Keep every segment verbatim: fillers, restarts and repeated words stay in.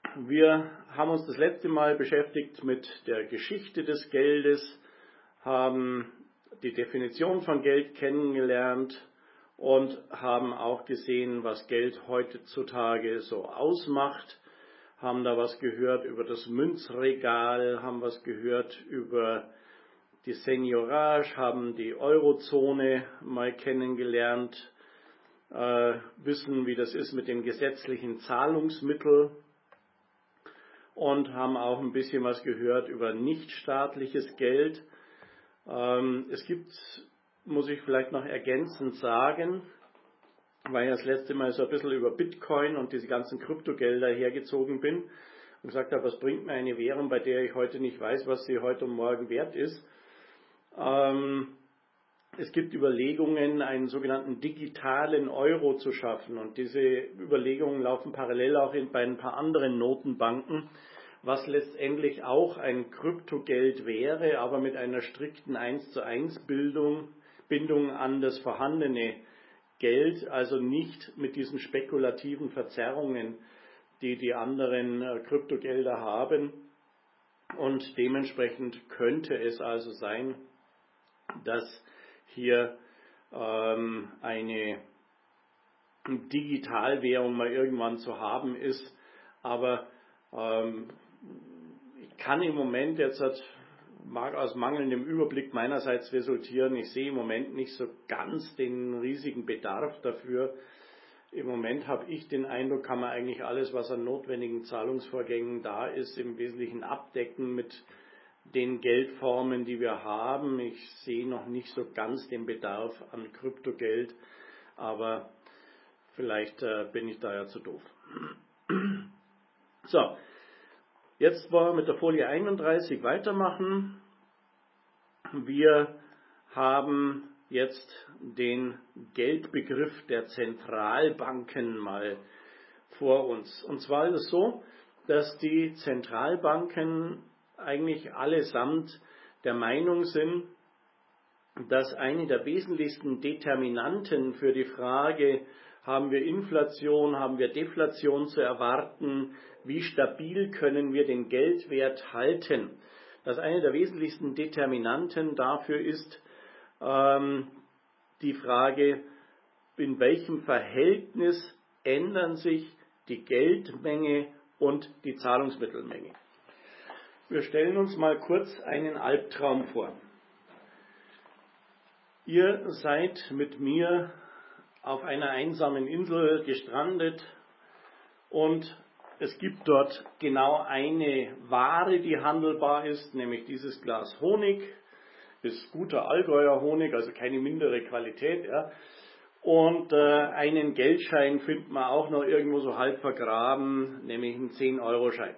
Wir haben uns das letzte Mal beschäftigt mit der Geschichte des Geldes, haben die Definition von Geld kennengelernt und haben auch gesehen, was Geld heutzutage so ausmacht, haben da was gehört über das Münzregal, haben was gehört über die Seigniorage, haben die Eurozone mal kennengelernt, äh, wissen, wie das ist mit den gesetzlichen Zahlungsmitteln und haben auch ein bisschen was gehört über nichtstaatliches Geld. Ähm, es gibt, muss ich vielleicht noch ergänzend sagen, weil ich das letzte Mal so ein bisschen über Bitcoin und diese ganzen Kryptogelder hergezogen bin und gesagt habe, was bringt mir eine Währung, bei der ich heute nicht weiß, was sie heute und morgen wert ist. Ähm, es gibt Überlegungen, einen sogenannten digitalen Euro zu schaffen und diese Überlegungen laufen parallel auch in, bei ein paar anderen Notenbanken, was letztendlich auch ein Kryptogeld wäre, aber mit einer strikten eins zu eins Bildung, Bindung an das vorhandene Geld, also nicht mit diesen spekulativen Verzerrungen, die die anderen äh, Kryptogelder haben. Und dementsprechend könnte es also sein, dass hier ähm, eine Digitalwährung mal irgendwann zu haben ist, aber ähm, ich kann im Moment jetzt, hat, mag aus mangelndem Überblick meinerseits resultieren, ich sehe im Moment nicht so ganz den riesigen Bedarf dafür. Im Moment habe ich den Eindruck, kann man eigentlich alles, was an notwendigen Zahlungsvorgängen da ist, im Wesentlichen abdecken mit den Geldformen, die wir haben. Ich sehe noch nicht so ganz den Bedarf an Kryptogeld, aber vielleicht äh, bin ich da ja zu doof. So, jetzt wollen wir mit der Folie einunddreißig weitermachen. Wir haben jetzt den Geldbegriff der Zentralbanken mal vor uns. Und zwar ist es so, dass die Zentralbanken eigentlich allesamt der Meinung sind, dass eine der wesentlichsten Determinanten für die Frage, haben wir Inflation, haben wir Deflation zu erwarten, wie stabil können wir den Geldwert halten, dass eine der wesentlichsten Determinanten dafür ist, ähm, die Frage, in welchem Verhältnis ändern sich die Geldmenge und die Zahlungsmittelmenge. Wir stellen uns mal kurz einen Albtraum vor. Ihr seid mit mir auf einer einsamen Insel gestrandet und es gibt dort genau eine Ware, die handelbar ist, nämlich dieses Glas Honig. Ist guter Allgäuer Honig, also keine mindere Qualität. Ja. Und äh, einen Geldschein findet man auch noch irgendwo so halb vergraben, nämlich einen zehn Euro Schein.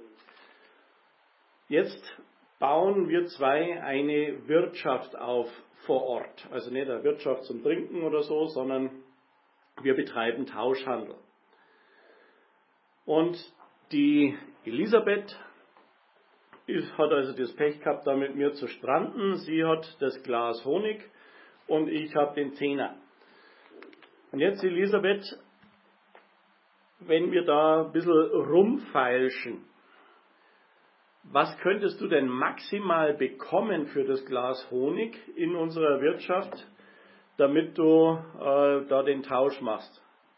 Jetzt bauen wir zwei eine Wirtschaft auf vor Ort. Also nicht eine Wirtschaft zum Trinken oder so, sondern wir betreiben Tauschhandel. Und die Elisabeth hat also das Pech gehabt, da mit mir zu stranden. Sie hat das Glas Honig und ich habe den Zehner. Und jetzt, Elisabeth, wenn wir da ein bisschen rumfeilschen, was könntest du denn maximal bekommen für das Glas Honig in unserer Wirtschaft, damit du äh, da den Tausch machst?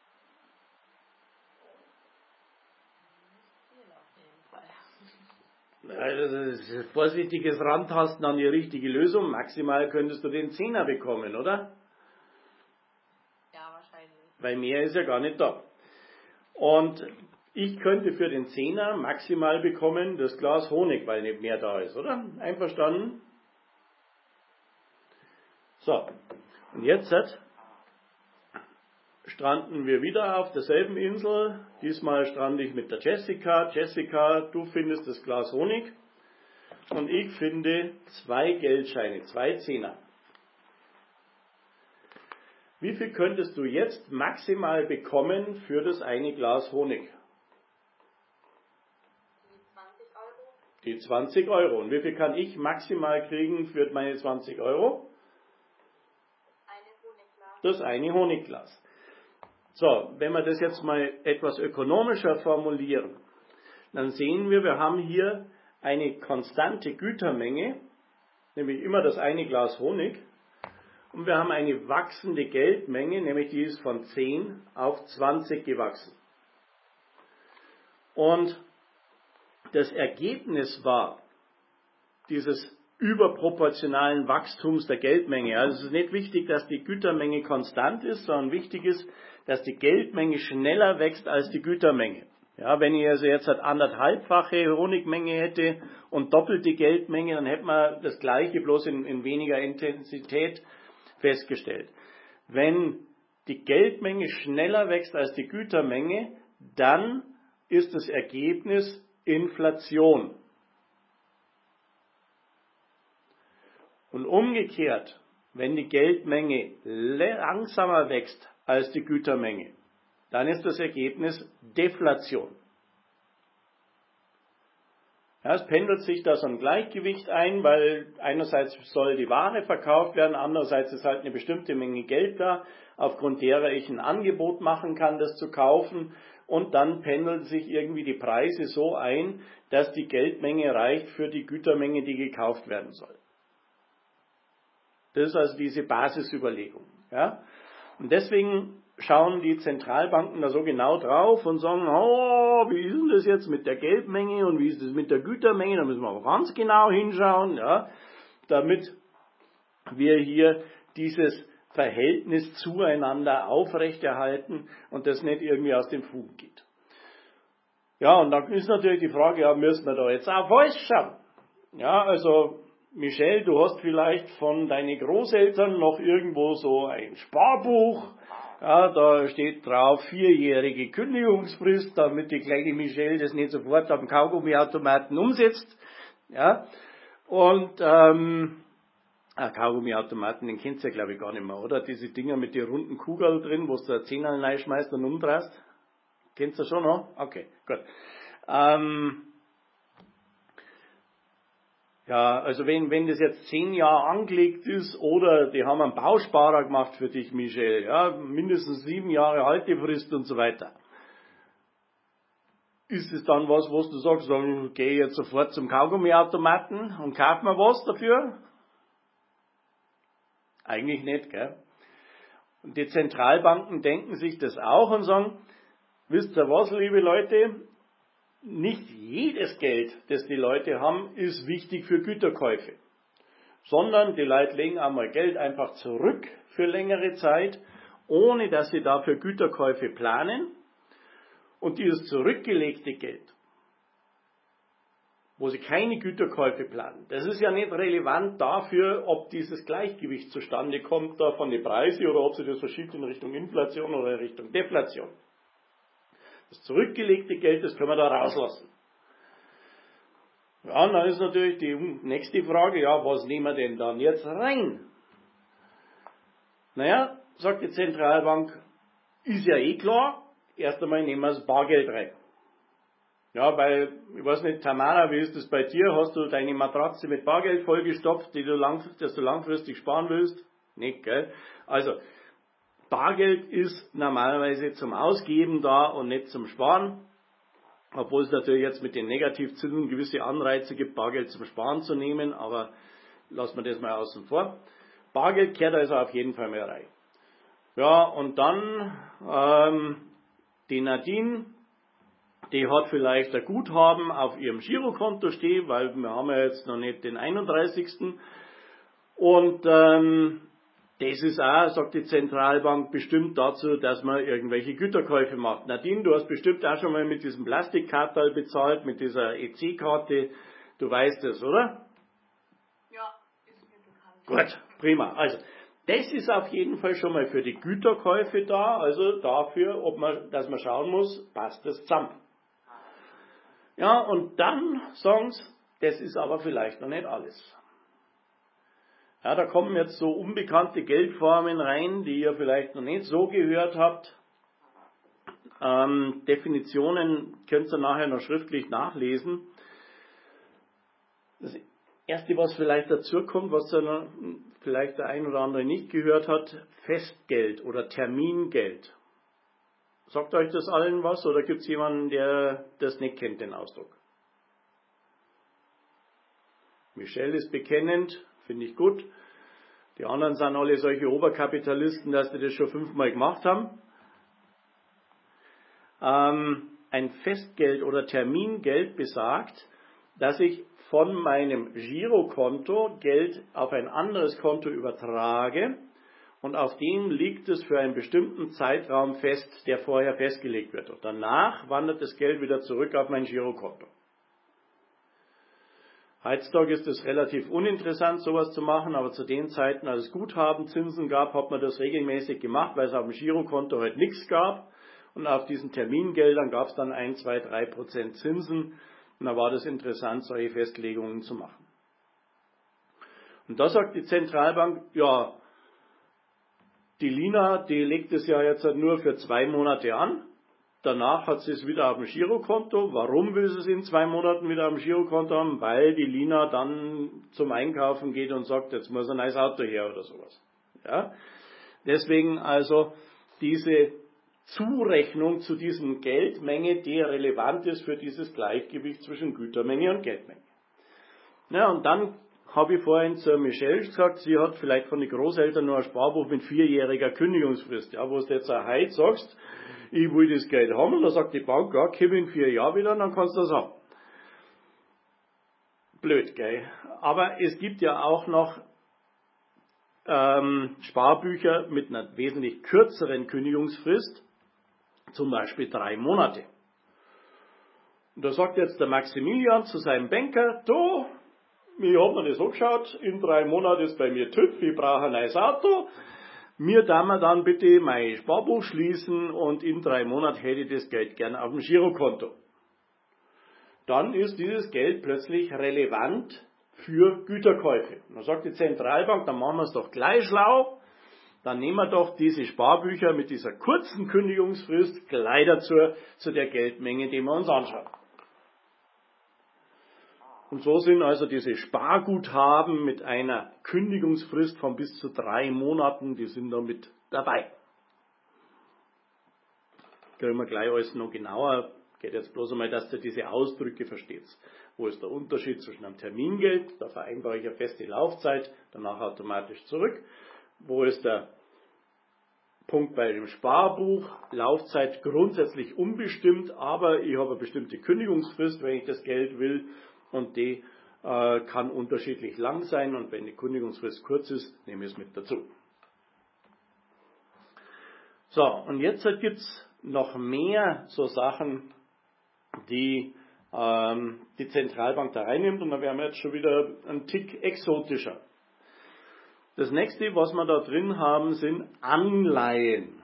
Also, vorsichtiges Rantasten an die richtige Lösung. Maximal könntest du den Zehner bekommen, oder? Ja, wahrscheinlich. Weil mehr ist ja gar nicht da. Und ich könnte für den Zehner maximal bekommen das Glas Honig, weil nicht mehr da ist, oder? Einverstanden? So, und jetzt stranden wir wieder auf derselben Insel. Diesmal strande ich mit der Jessica. Jessica, du findest das Glas Honig und ich finde zwei Geldscheine, zwei Zehner. Wie viel könntest du jetzt maximal bekommen für das eine Glas Honig? Die zwanzig Euro? Die zwanzig Euro. Und wie viel kann ich maximal kriegen für meine zwanzig Euro? Eine Honigglas. Das eine Honigglas. So, wenn wir das jetzt mal etwas ökonomischer formulieren. dann sehen wir, wir haben hier eine konstante Gütermenge, nämlich immer das eine Glas Honig, und wir haben eine wachsende Geldmenge, nämlich die ist von zehn auf zwanzig gewachsen. Und das Ergebnis war dieses überproportionalen Wachstums der Geldmenge. Also es ist nicht wichtig, dass die Gütermenge konstant ist, sondern wichtig ist, dass die Geldmenge schneller wächst als die Gütermenge. Ja, wenn ich also jetzt eine anderthalbfache Honigmenge hätte und doppelte Geldmenge, dann hätte man das Gleiche bloß in, in weniger Intensität festgestellt. Wenn die Geldmenge schneller wächst als die Gütermenge, dann ist das Ergebnis Inflation. Und umgekehrt, wenn die Geldmenge langsamer wächst als die Gütermenge, dann ist das Ergebnis Deflation. Ja, es pendelt sich da so ein Gleichgewicht ein, weil einerseits soll die Ware verkauft werden, andererseits ist halt eine bestimmte Menge Geld da, aufgrund derer ich ein Angebot machen kann, das zu kaufen, und dann pendeln sich irgendwie die Preise so ein, dass die Geldmenge reicht für die Gütermenge, die gekauft werden soll. Das ist also diese Basisüberlegung. Ja? Und deswegen schauen die Zentralbanken da so genau drauf und sagen, oh, wie ist denn das jetzt mit der Geldmenge und wie ist das mit der Gütermenge? Da müssen wir auch ganz genau hinschauen, ja, damit wir hier dieses Verhältnis zueinander aufrechterhalten und das nicht irgendwie aus dem Fugen geht. Ja, und dann ist natürlich die Frage, ja, müssen wir da jetzt auf alles schauen? Ja, also Michel, du hast vielleicht von deinen Großeltern noch irgendwo so ein Sparbuch. Ja, da steht drauf, vierjährige Kündigungsfrist, damit die kleine Michelle das nicht sofort am Kaugummiautomaten umsetzt. Ja, und ähm, ah, Kaugummiautomaten, den kennt ihr ja glaube ich gar nicht mehr, oder? Diese Dinger mit den runden Kugeln drin, wo du da Zehnerl reinschmeißt und umdrehst. Kennst du schon noch? Okay, gut. Ähm, Ja, also wenn, wenn das jetzt zehn Jahre angelegt ist oder die haben einen Bausparer gemacht für dich, Michel, ja, mindestens sieben Jahre Haltefrist und so weiter. Ist es dann was, was du sagst, dann gehe ich jetzt sofort zum Kaugummiautomaten und kauf mir was dafür? Eigentlich nicht, gell? Und die Zentralbanken denken sich das auch und sagen, wisst ihr was, liebe Leute, nicht jedes Geld, das die Leute haben, ist wichtig für Güterkäufe, sondern die Leute legen einmal Geld einfach zurück für längere Zeit, ohne dass sie dafür Güterkäufe planen. Und dieses zurückgelegte Geld, wo sie keine Güterkäufe planen, das ist ja nicht relevant dafür, ob dieses Gleichgewicht zustande kommt da von den Preisen oder ob sich das verschiebt in Richtung Inflation oder in Richtung Deflation. Das zurückgelegte Geld, das können wir da rauslassen. Ja, und dann ist natürlich die nächste Frage, ja, was nehmen wir denn dann jetzt rein? Naja, sagt die Zentralbank, ist ja eh klar, erst einmal nehmen wir das Bargeld rein. Ja, weil, ich weiß nicht, Tamara, wie ist das bei dir? Hast du deine Matratze mit Bargeld vollgestopft, die du lang, das du langfristig sparen willst? Nicht, gell? Also, Bargeld ist normalerweise zum Ausgeben da und nicht zum Sparen, obwohl es natürlich jetzt mit den Negativzinsen gewisse Anreize gibt, Bargeld zum Sparen zu nehmen, aber lassen wir das mal außen vor. Bargeld kehrt also auf jeden Fall mehr rein. Ja, und dann ähm, die Nadine, die hat vielleicht ein Guthaben auf ihrem Girokonto stehen, weil wir haben ja jetzt noch nicht den einunddreißigsten Und ähm, das ist auch, sagt die Zentralbank, bestimmt dazu, dass man irgendwelche Güterkäufe macht. Nadine, du hast bestimmt auch schon mal mit diesem Plastikkartal bezahlt, mit dieser E C-Karte. Du weißt es, oder? Ja, ist mir bekannt. Gut, prima. Also, das ist auf jeden Fall schon mal für die Güterkäufe da, also dafür, ob man, dass man schauen muss, passt das zusammen. Ja, und dann sagen sie, das ist aber vielleicht noch nicht alles. Ja, da kommen jetzt so unbekannte Geldformen rein, die ihr vielleicht noch nicht so gehört habt. Ähm, Definitionen könnt ihr nachher noch schriftlich nachlesen. Das Erste, was vielleicht dazu kommt, was noch vielleicht der ein oder andere nicht gehört hat, Festgeld oder Termingeld. Sagt euch das allen was oder gibt es jemanden, der das nicht kennt, den Ausdruck? Michel ist bekennend, finde ich gut. Die anderen sind alle solche Oberkapitalisten, dass die das schon fünfmal gemacht haben. Ähm, ein Festgeld oder Termingeld besagt, dass ich von meinem Girokonto Geld auf ein anderes Konto übertrage und auf dem liegt es für einen bestimmten Zeitraum fest, der vorher festgelegt wird. Und danach wandert das Geld wieder zurück auf mein Girokonto. Heutzutage ist es relativ uninteressant, sowas zu machen, aber zu den Zeiten, als es Guthabenzinsen gab, hat man das regelmäßig gemacht, weil es auf dem Girokonto halt nichts gab. Und auf diesen Termingeldern gab es dann ein, zwei, drei Prozent Zinsen. Und da war das interessant, solche Festlegungen zu machen. Und da sagt die Zentralbank, ja, die Lina, die legt es ja jetzt nur für zwei Monate an. Danach hat sie es wieder auf dem Girokonto. Warum will sie es in zwei Monaten wieder auf dem Girokonto haben? Weil die Lina dann zum Einkaufen geht und sagt, jetzt muss ein neues Auto her oder sowas. Ja? Deswegen also diese Zurechnung zu diesem Geldmenge, die relevant ist für dieses Gleichgewicht zwischen Gütermenge und Geldmenge. Ja, und dann habe ich vorhin zur Michelle gesagt, sie hat vielleicht von den Großeltern nur ein Sparbuch mit vierjähriger Kündigungsfrist. Ja, wo du jetzt auch heute sagst, ich will das Geld haben, und dann sagt die Bank, ja, komm in vier Jahren wieder, dann kannst du das haben. Blöd, gell? Aber es gibt ja auch noch ähm, Sparbücher mit einer wesentlich kürzeren Kündigungsfrist, zum Beispiel drei Monate. Und da sagt jetzt der Maximilian zu seinem Banker, du, ich habe mir das angeschaut, in drei Monaten ist bei mir TÜV, ich brauche ein neues Auto, mir da wir dann bitte mein Sparbuch schließen und in drei Monaten hätte ich das Geld gerne auf dem Girokonto. Dann ist dieses Geld plötzlich relevant für Güterkäufe. Und dann sagt die Zentralbank, dann machen wir es doch gleich schlau, dann nehmen wir doch diese Sparbücher mit dieser kurzen Kündigungsfrist gleich dazu, zu der Geldmenge, die wir uns anschauen. Und so sind also diese Sparguthaben mit einer Kündigungsfrist von bis zu drei Monaten, die sind da mit dabei. Kriegen wir gleich alles noch genauer. Geht jetzt bloß einmal, dass ihr diese Ausdrücke versteht. Wo ist der Unterschied zwischen einem Termingeld, da vereinbare ich eine feste Laufzeit, danach automatisch zurück. Wo ist der Punkt bei dem Sparbuch? Laufzeit grundsätzlich unbestimmt, aber ich habe eine bestimmte Kündigungsfrist, wenn ich das Geld will. Und die äh, kann unterschiedlich lang sein. Und wenn die Kündigungsfrist kurz ist, nehme ich es mit dazu. So, und jetzt gibt es noch mehr so Sachen, die ähm, die Zentralbank da reinnimmt. Und da werden wir jetzt schon wieder einen Tick exotischer. Das nächste, was wir da drin haben, sind Anleihen.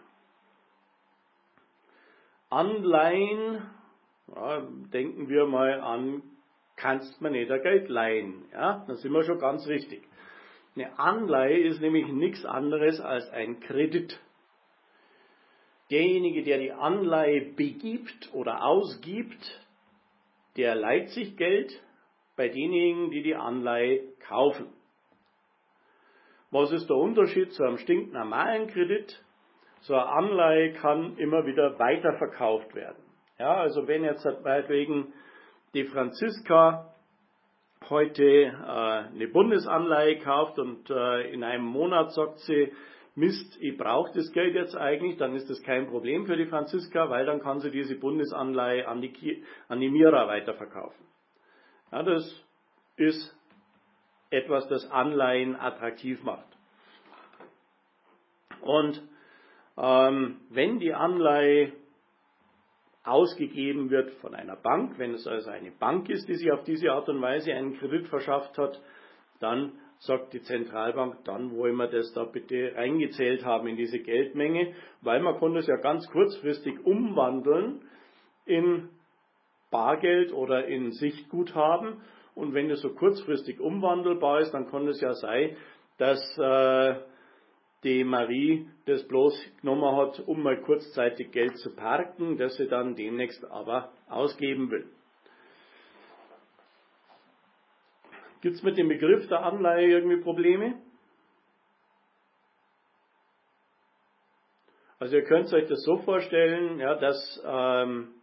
Anleihen, ja, denken wir mal an, kannst man nicht ein Geld leihen. Ja, da sind wir schon ganz richtig. Eine Anleihe ist nämlich nichts anderes als ein Kredit. Derjenige, der die Anleihe begibt oder ausgibt, der leiht sich Geld bei denjenigen, die die Anleihe kaufen. Was ist der Unterschied zu einem stinknormalen Kredit? So eine Anleihe kann immer wieder weiterverkauft werden. Ja, also wenn jetzt meinetwegen die Franziska heute äh, eine Bundesanleihe kauft und äh, in einem Monat sagt sie, Mist, ich brauche das Geld jetzt eigentlich, dann ist das kein Problem für die Franziska, weil dann kann sie diese Bundesanleihe an die, an die Mira weiterverkaufen. Ja, das ist etwas, das Anleihen attraktiv macht. Und ähm, wenn die Anleihe ausgegeben wird von einer Bank, wenn es also eine Bank ist, die sich auf diese Art und Weise einen Kredit verschafft hat, dann sagt die Zentralbank, dann wollen wir das da bitte eingezählt haben in diese Geldmenge, weil man konnte es ja ganz kurzfristig umwandeln in Bargeld oder in Sichtguthaben. Und wenn es so kurzfristig umwandelbar ist, dann konnte es ja sein, dass äh, die Marie das bloß genommen hat, um mal kurzzeitig Geld zu parken, das sie dann demnächst aber ausgeben will. Gibt es mit dem Begriff der Anleihe irgendwie Probleme? Also ihr könnt euch das so vorstellen, ja, dass ähm,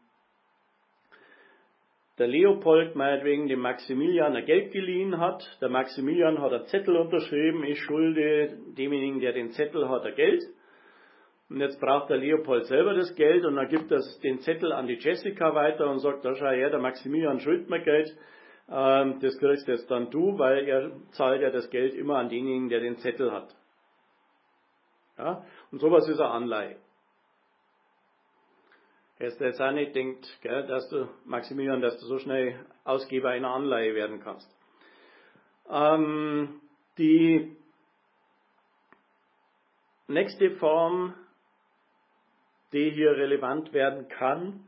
der Leopold meinetwegen dem Maximilian ein Geld geliehen hat. Der Maximilian hat einen Zettel unterschrieben, ich schulde demjenigen, der den Zettel hat, ein Geld. Und jetzt braucht der Leopold selber das Geld und dann gibt er den Zettel an die Jessica weiter und sagt, da schau her, der Maximilian schuldet mir Geld, ähm, das kriegst jetzt dann du, weil er zahlt ja das Geld immer an denjenigen, der den Zettel hat. Ja? Und sowas ist eine Anleihe. Dass du jetzt auch nicht denkt, gell, dass du, Maximilian, dass du so schnell Ausgeber einer Anleihe werden kannst. Ähm, die nächste Form, die hier relevant werden kann,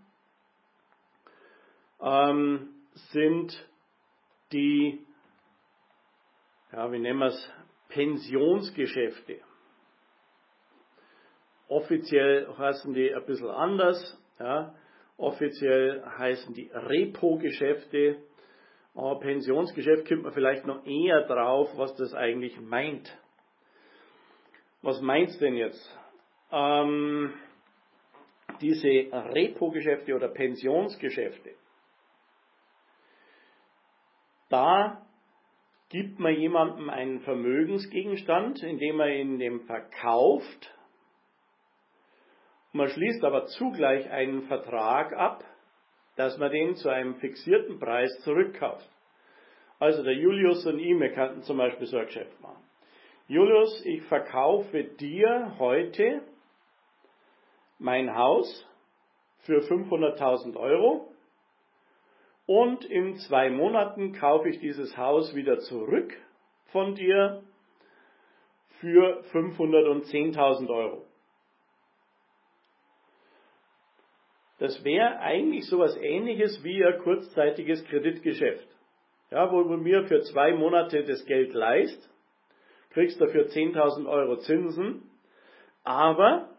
ähm, sind die, ja, wie nennen wir es, Pensionsgeschäfte. Offiziell heißen die ein bisschen anders. Ja, offiziell heißen die Repo-Geschäfte, aber Pensionsgeschäft kommt man vielleicht noch eher drauf, was das eigentlich meint. Was meint's denn jetzt? Ähm, diese Repo-Geschäfte oder Pensionsgeschäfte, da gibt man jemandem einen Vermögensgegenstand, indem man ihn dem verkauft. Man schließt aber zugleich einen Vertrag ab, dass man den zu einem fixierten Preis zurückkauft. Also der Julius und ich, wir könnten zum Beispiel so ein Geschäft machen. Julius, ich verkaufe dir heute mein Haus für fünfhunderttausend Euro und in zwei Monaten kaufe ich dieses Haus wieder zurück von dir für fünfhundertzehntausend Euro. Das wäre eigentlich so etwas Ähnliches wie ein kurzzeitiges Kreditgeschäft. Ja, wo du mir für zwei Monate das Geld leihst, kriegst dafür zehntausend Euro Zinsen, aber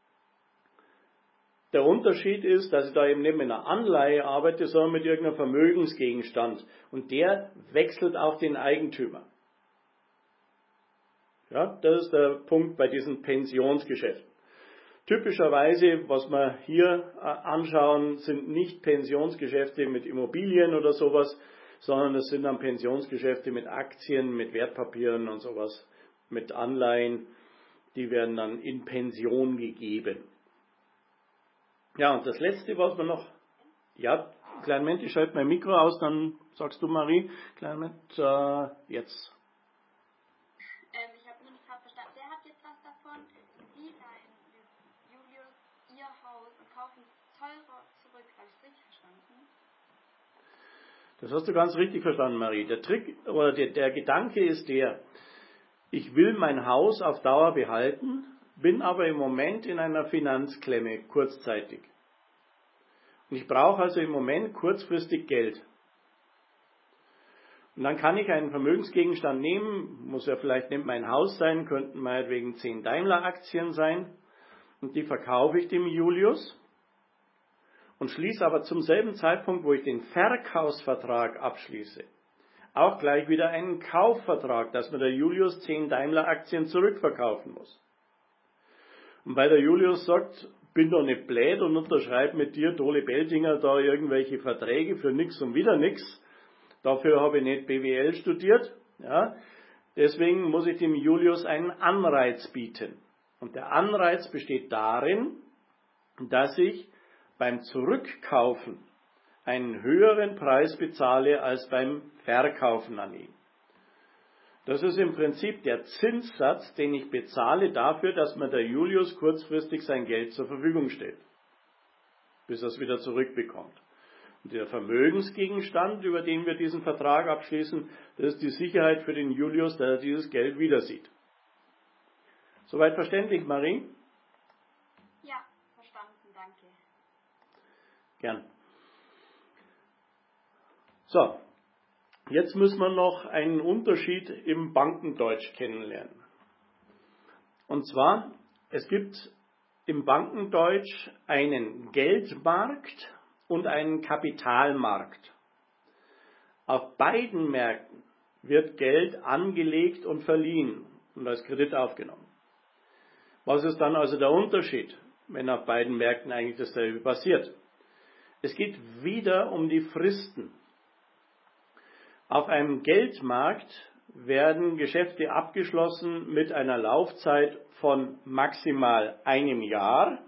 der Unterschied ist, dass ich da eben nicht mit einer Anleihe arbeite, sondern mit irgendeinem Vermögensgegenstand. Und der wechselt auch den Eigentümer. Ja, das ist der Punkt bei diesen Pensionsgeschäften. Typischerweise, was wir hier anschauen, sind nicht Pensionsgeschäfte mit Immobilien oder sowas, sondern es sind dann Pensionsgeschäfte mit Aktien, mit Wertpapieren und sowas, mit Anleihen, die werden dann in Pension gegeben. Ja, und das Letzte, was wir noch, ja, kleinen Moment, ich schalte mein Mikro aus, dann sagst du, Marie, kleinen Moment, äh, jetzt. Ähm, ich habe nur nicht gerade verstanden, wer hat jetzt was davon? Sie leihen Julius ihr Haus und kaufen es teurer zurück. Habe ich es richtig verstanden? Das hast du ganz richtig verstanden, Marie. Der Trick oder der, der Gedanke ist der, ich will mein Haus auf Dauer behalten, bin aber im Moment in einer Finanzklemme kurzzeitig. Und ich brauche also im Moment kurzfristig Geld. Und dann kann ich einen Vermögensgegenstand nehmen, muss ja vielleicht nicht mein Haus sein, könnten meinetwegen zehn Daimler-Aktien sein, und die verkaufe ich dem Julius und schließe aber zum selben Zeitpunkt, wo ich den Verkaufsvertrag abschließe, auch gleich wieder einen Kaufvertrag, dass mir der Julius zehn Daimler-Aktien zurückverkaufen muss. Und weil der Julius sagt, bin doch nicht blöd und unterschreibe mit dir, Dole Beltinger, da irgendwelche Verträge für nix und wieder nix, dafür habe ich nicht B W L studiert, ja, deswegen muss ich dem Julius einen Anreiz bieten. Und der Anreiz besteht darin, dass ich beim Zurückkaufen einen höheren Preis bezahle als beim Verkaufen an ihn. Das ist im Prinzip der Zinssatz, den ich bezahle dafür, dass mir der Julius kurzfristig sein Geld zur Verfügung stellt, bis er es wieder zurückbekommt. Und der Vermögensgegenstand, über den wir diesen Vertrag abschließen, das ist die Sicherheit für den Julius, dass er dieses Geld wieder sieht. Soweit verständlich, Marie? Ja, verstanden, danke. Gern. So, jetzt müssen wir noch einen Unterschied im Bankendeutsch kennenlernen. Und zwar, es gibt im Bankendeutsch einen Geldmarkt und einen Kapitalmarkt. Auf beiden Märkten wird Geld angelegt und verliehen und als Kredit aufgenommen. Was ist dann also der Unterschied, wenn auf beiden Märkten eigentlich dasselbe passiert? Es geht wieder um die Fristen. Auf einem Geldmarkt werden Geschäfte abgeschlossen mit einer Laufzeit von maximal einem Jahr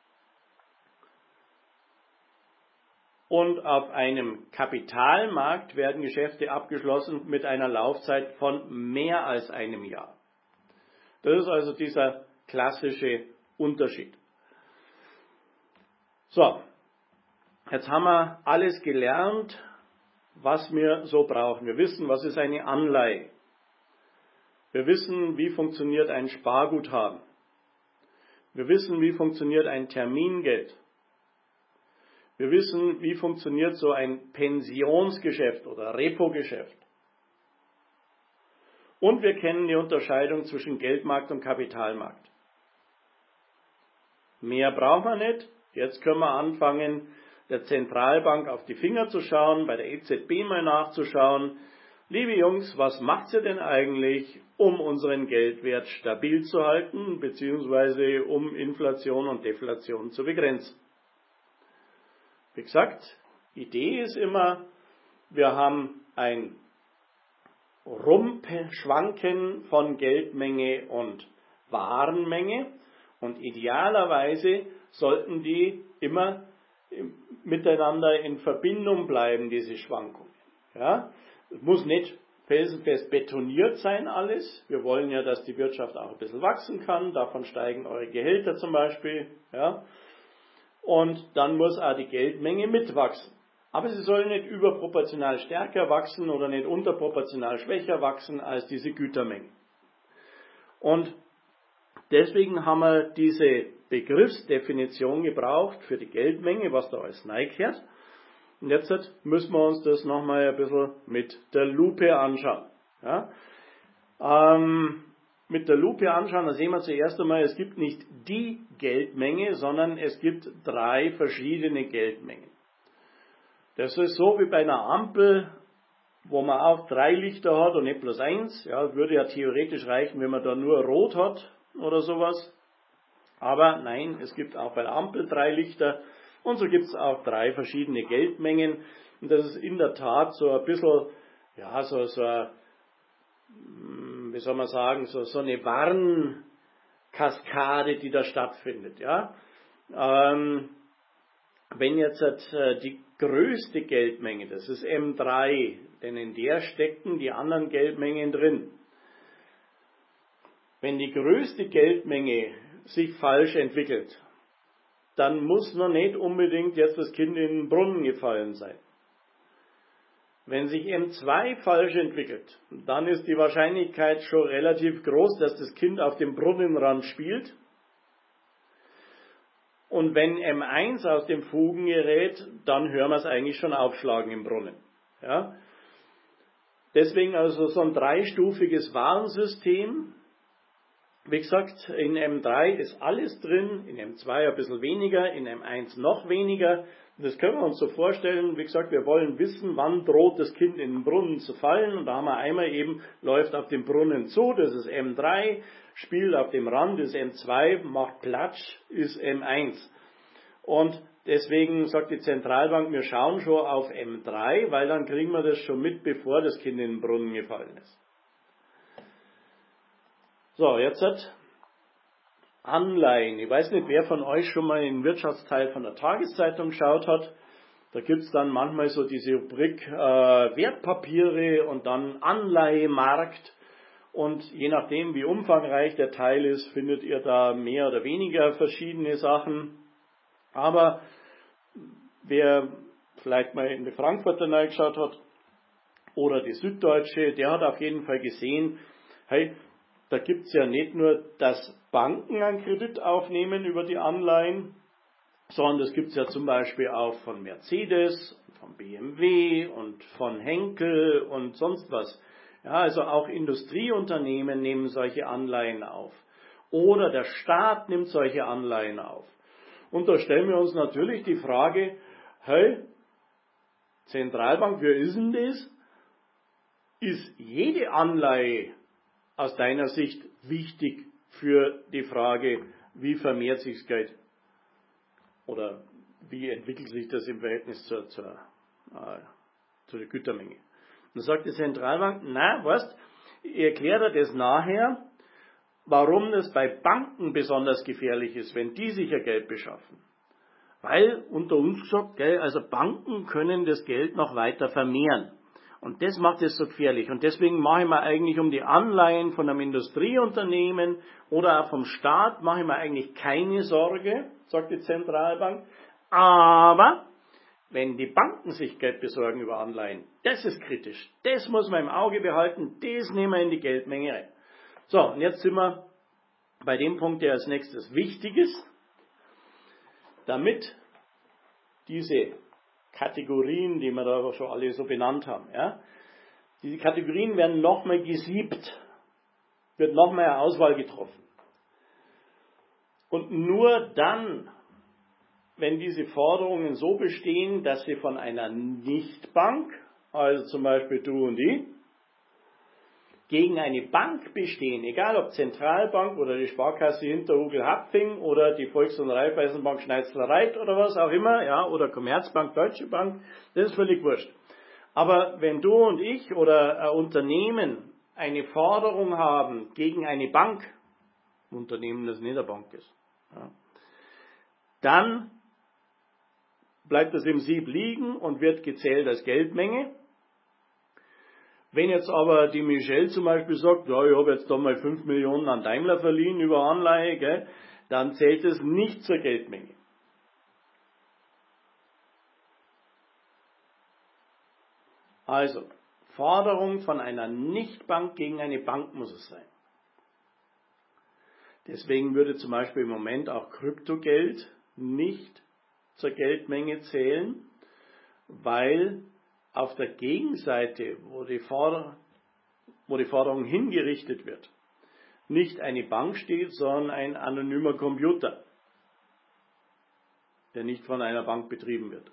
und auf einem Kapitalmarkt werden Geschäfte abgeschlossen mit einer Laufzeit von mehr als einem Jahr. Das ist also dieser klassische Unterschied. So, jetzt haben wir alles gelernt, was wir so brauchen. Wir wissen, was ist eine Anleihe. Wir wissen, wie funktioniert ein Sparguthaben. Wir wissen, wie funktioniert ein Termingeld. Wir wissen, wie funktioniert so ein Pensionsgeschäft oder Repogeschäft. Und wir kennen die Unterscheidung zwischen Geldmarkt und Kapitalmarkt. Mehr brauchen wir nicht. Jetzt können wir anfangen, der Zentralbank auf die Finger zu schauen, bei der E Z B mal nachzuschauen. Liebe Jungs, was macht ihr denn eigentlich, um unseren Geldwert stabil zu halten, beziehungsweise um Inflation und Deflation zu begrenzen? Wie gesagt, Idee ist immer, wir haben ein Rumschwanken von Geldmenge und Warenmenge und idealerweise sollten die immer miteinander in Verbindung bleiben, diese Schwankungen. Ja? Es muss nicht felsenfest betoniert sein alles. Wir wollen ja, dass die Wirtschaft auch ein bisschen wachsen kann. Davon steigen eure Gehälter zum Beispiel. Ja? Und dann muss auch die Geldmenge mitwachsen. Aber sie soll nicht überproportional stärker wachsen oder nicht unterproportional schwächer wachsen als diese Gütermenge. Und deswegen haben wir diese Begriffsdefinition gebraucht für die Geldmenge, was da alles reingehört. Und jetzt müssen wir uns das nochmal ein bisschen mit der Lupe anschauen. Ja? Ähm, mit der Lupe anschauen, da sehen wir zuerst einmal, es gibt nicht die Geldmenge, sondern es gibt drei verschiedene Geldmengen. Das ist so wie bei einer Ampel, wo man auch drei Lichter hat und nicht bloß eins. Ja, würde ja theoretisch reichen, wenn man da nur rot hat oder sowas. Aber nein, es gibt auch bei der Ampel drei Lichter und so gibt es auch drei verschiedene Geldmengen. Und das ist in der Tat so ein bisschen, ja, so, so ein, wie soll man sagen, so, so eine Warnkaskade, die da stattfindet. Ja. Ähm, wenn jetzt äh, die größte Geldmenge, das ist M drei, denn in der stecken die anderen Geldmengen drin. Wenn die größte Geldmenge sich falsch entwickelt, dann muss noch nicht unbedingt jetzt das Kind in den Brunnen gefallen sein. Wenn sich M zwei falsch entwickelt, dann ist die Wahrscheinlichkeit schon relativ groß, dass das Kind auf dem Brunnenrand spielt. Und wenn M eins aus dem Fugen gerät, dann hören wir es eigentlich schon aufschlagen im Brunnen. Ja? Deswegen also so ein dreistufiges Warnsystem. Wie gesagt, in M drei ist alles drin, in M zwei ein bisschen weniger, in M eins noch weniger. Das können wir uns so vorstellen. Wie gesagt, wir wollen wissen, wann droht das Kind in den Brunnen zu fallen. Und da haben wir einmal eben, läuft auf den Brunnen zu, das ist M drei, spielt auf dem Rand, ist M zwei, macht Platsch, ist M eins. Und deswegen sagt die Zentralbank, wir schauen schon auf M drei, weil dann kriegen wir das schon mit, bevor das Kind in den Brunnen gefallen ist. So, jetzt hat Anleihen. Ich weiß nicht, wer von euch schon mal in den Wirtschaftsteil von der Tageszeitung geschaut hat. Da gibt es dann manchmal so diese Rubrik äh, Wertpapiere und dann Anleihemarkt. Und je nachdem, wie umfangreich der Teil ist, findet ihr da mehr oder weniger verschiedene Sachen. Aber wer vielleicht mal in die Frankfurter reingeschaut hat oder die Süddeutsche, der hat auf jeden Fall gesehen, hey, da gibt es ja nicht nur, dass Banken einen Kredit aufnehmen über die Anleihen, sondern das gibt es ja zum Beispiel auch von Mercedes, von B M W und von Henkel und sonst was. Ja, also auch Industrieunternehmen nehmen solche Anleihen auf. Oder der Staat nimmt solche Anleihen auf. Und da stellen wir uns natürlich die Frage, hey, Zentralbank, wie ist denn das? Ist jede Anleihe aus deiner Sicht wichtig für die Frage, wie vermehrt sich das Geld oder wie entwickelt sich das im Verhältnis zur, zur, äh, zu der Gütermenge. Dann sagt die Zentralbank, na, weißt, ich erkläre dir das nachher, warum es bei Banken besonders gefährlich ist, wenn die sich ihr Geld beschaffen. Weil, unter uns gesagt, gell, also Banken können das Geld noch weiter vermehren. Und das macht es so gefährlich. Und deswegen mache ich mir eigentlich um die Anleihen von einem Industrieunternehmen oder auch vom Staat, mache ich mir eigentlich keine Sorge, sagt die Zentralbank. Aber wenn die Banken sich Geld besorgen über Anleihen, das ist kritisch. Das muss man im Auge behalten, das nehmen wir in die Geldmenge rein. So, und jetzt sind wir bei dem Punkt, der als nächstes wichtig ist. Damit diese Kategorien, die wir da schon alle so benannt haben, ja, diese Kategorien werden nochmal gesiebt, wird nochmal eine Auswahl getroffen. Und nur dann, wenn diese Forderungen so bestehen, dass sie von einer Nichtbank, also zum Beispiel du und ich, gegen eine Bank bestehen, egal ob Zentralbank oder die Sparkasse Hinterhugel-Hapfing oder die Volks- und Raiffeisenbank Schneizler-Reit oder was auch immer, ja, oder Commerzbank, Deutsche Bank, das ist völlig wurscht. Aber wenn du und ich oder ein Unternehmen eine Forderung haben gegen eine Bank, ein Unternehmen, das nicht eine Bank ist, ja, dann bleibt das im Sieb liegen und wird gezählt als Geldmenge. Wenn jetzt aber die Michelle zum Beispiel sagt, ja, ich habe jetzt da mal fünf Millionen an Daimler verliehen über Anleihe, gell, dann zählt es nicht zur Geldmenge. Also, Forderung von einer Nichtbank gegen eine Bank muss es sein. Deswegen würde zum Beispiel im Moment auch Kryptogeld nicht zur Geldmenge zählen, weil auf der Gegenseite, wo die, Forder- wo die Forderung hingerichtet wird, nicht eine Bank steht, sondern ein anonymer Computer, der nicht von einer Bank betrieben wird.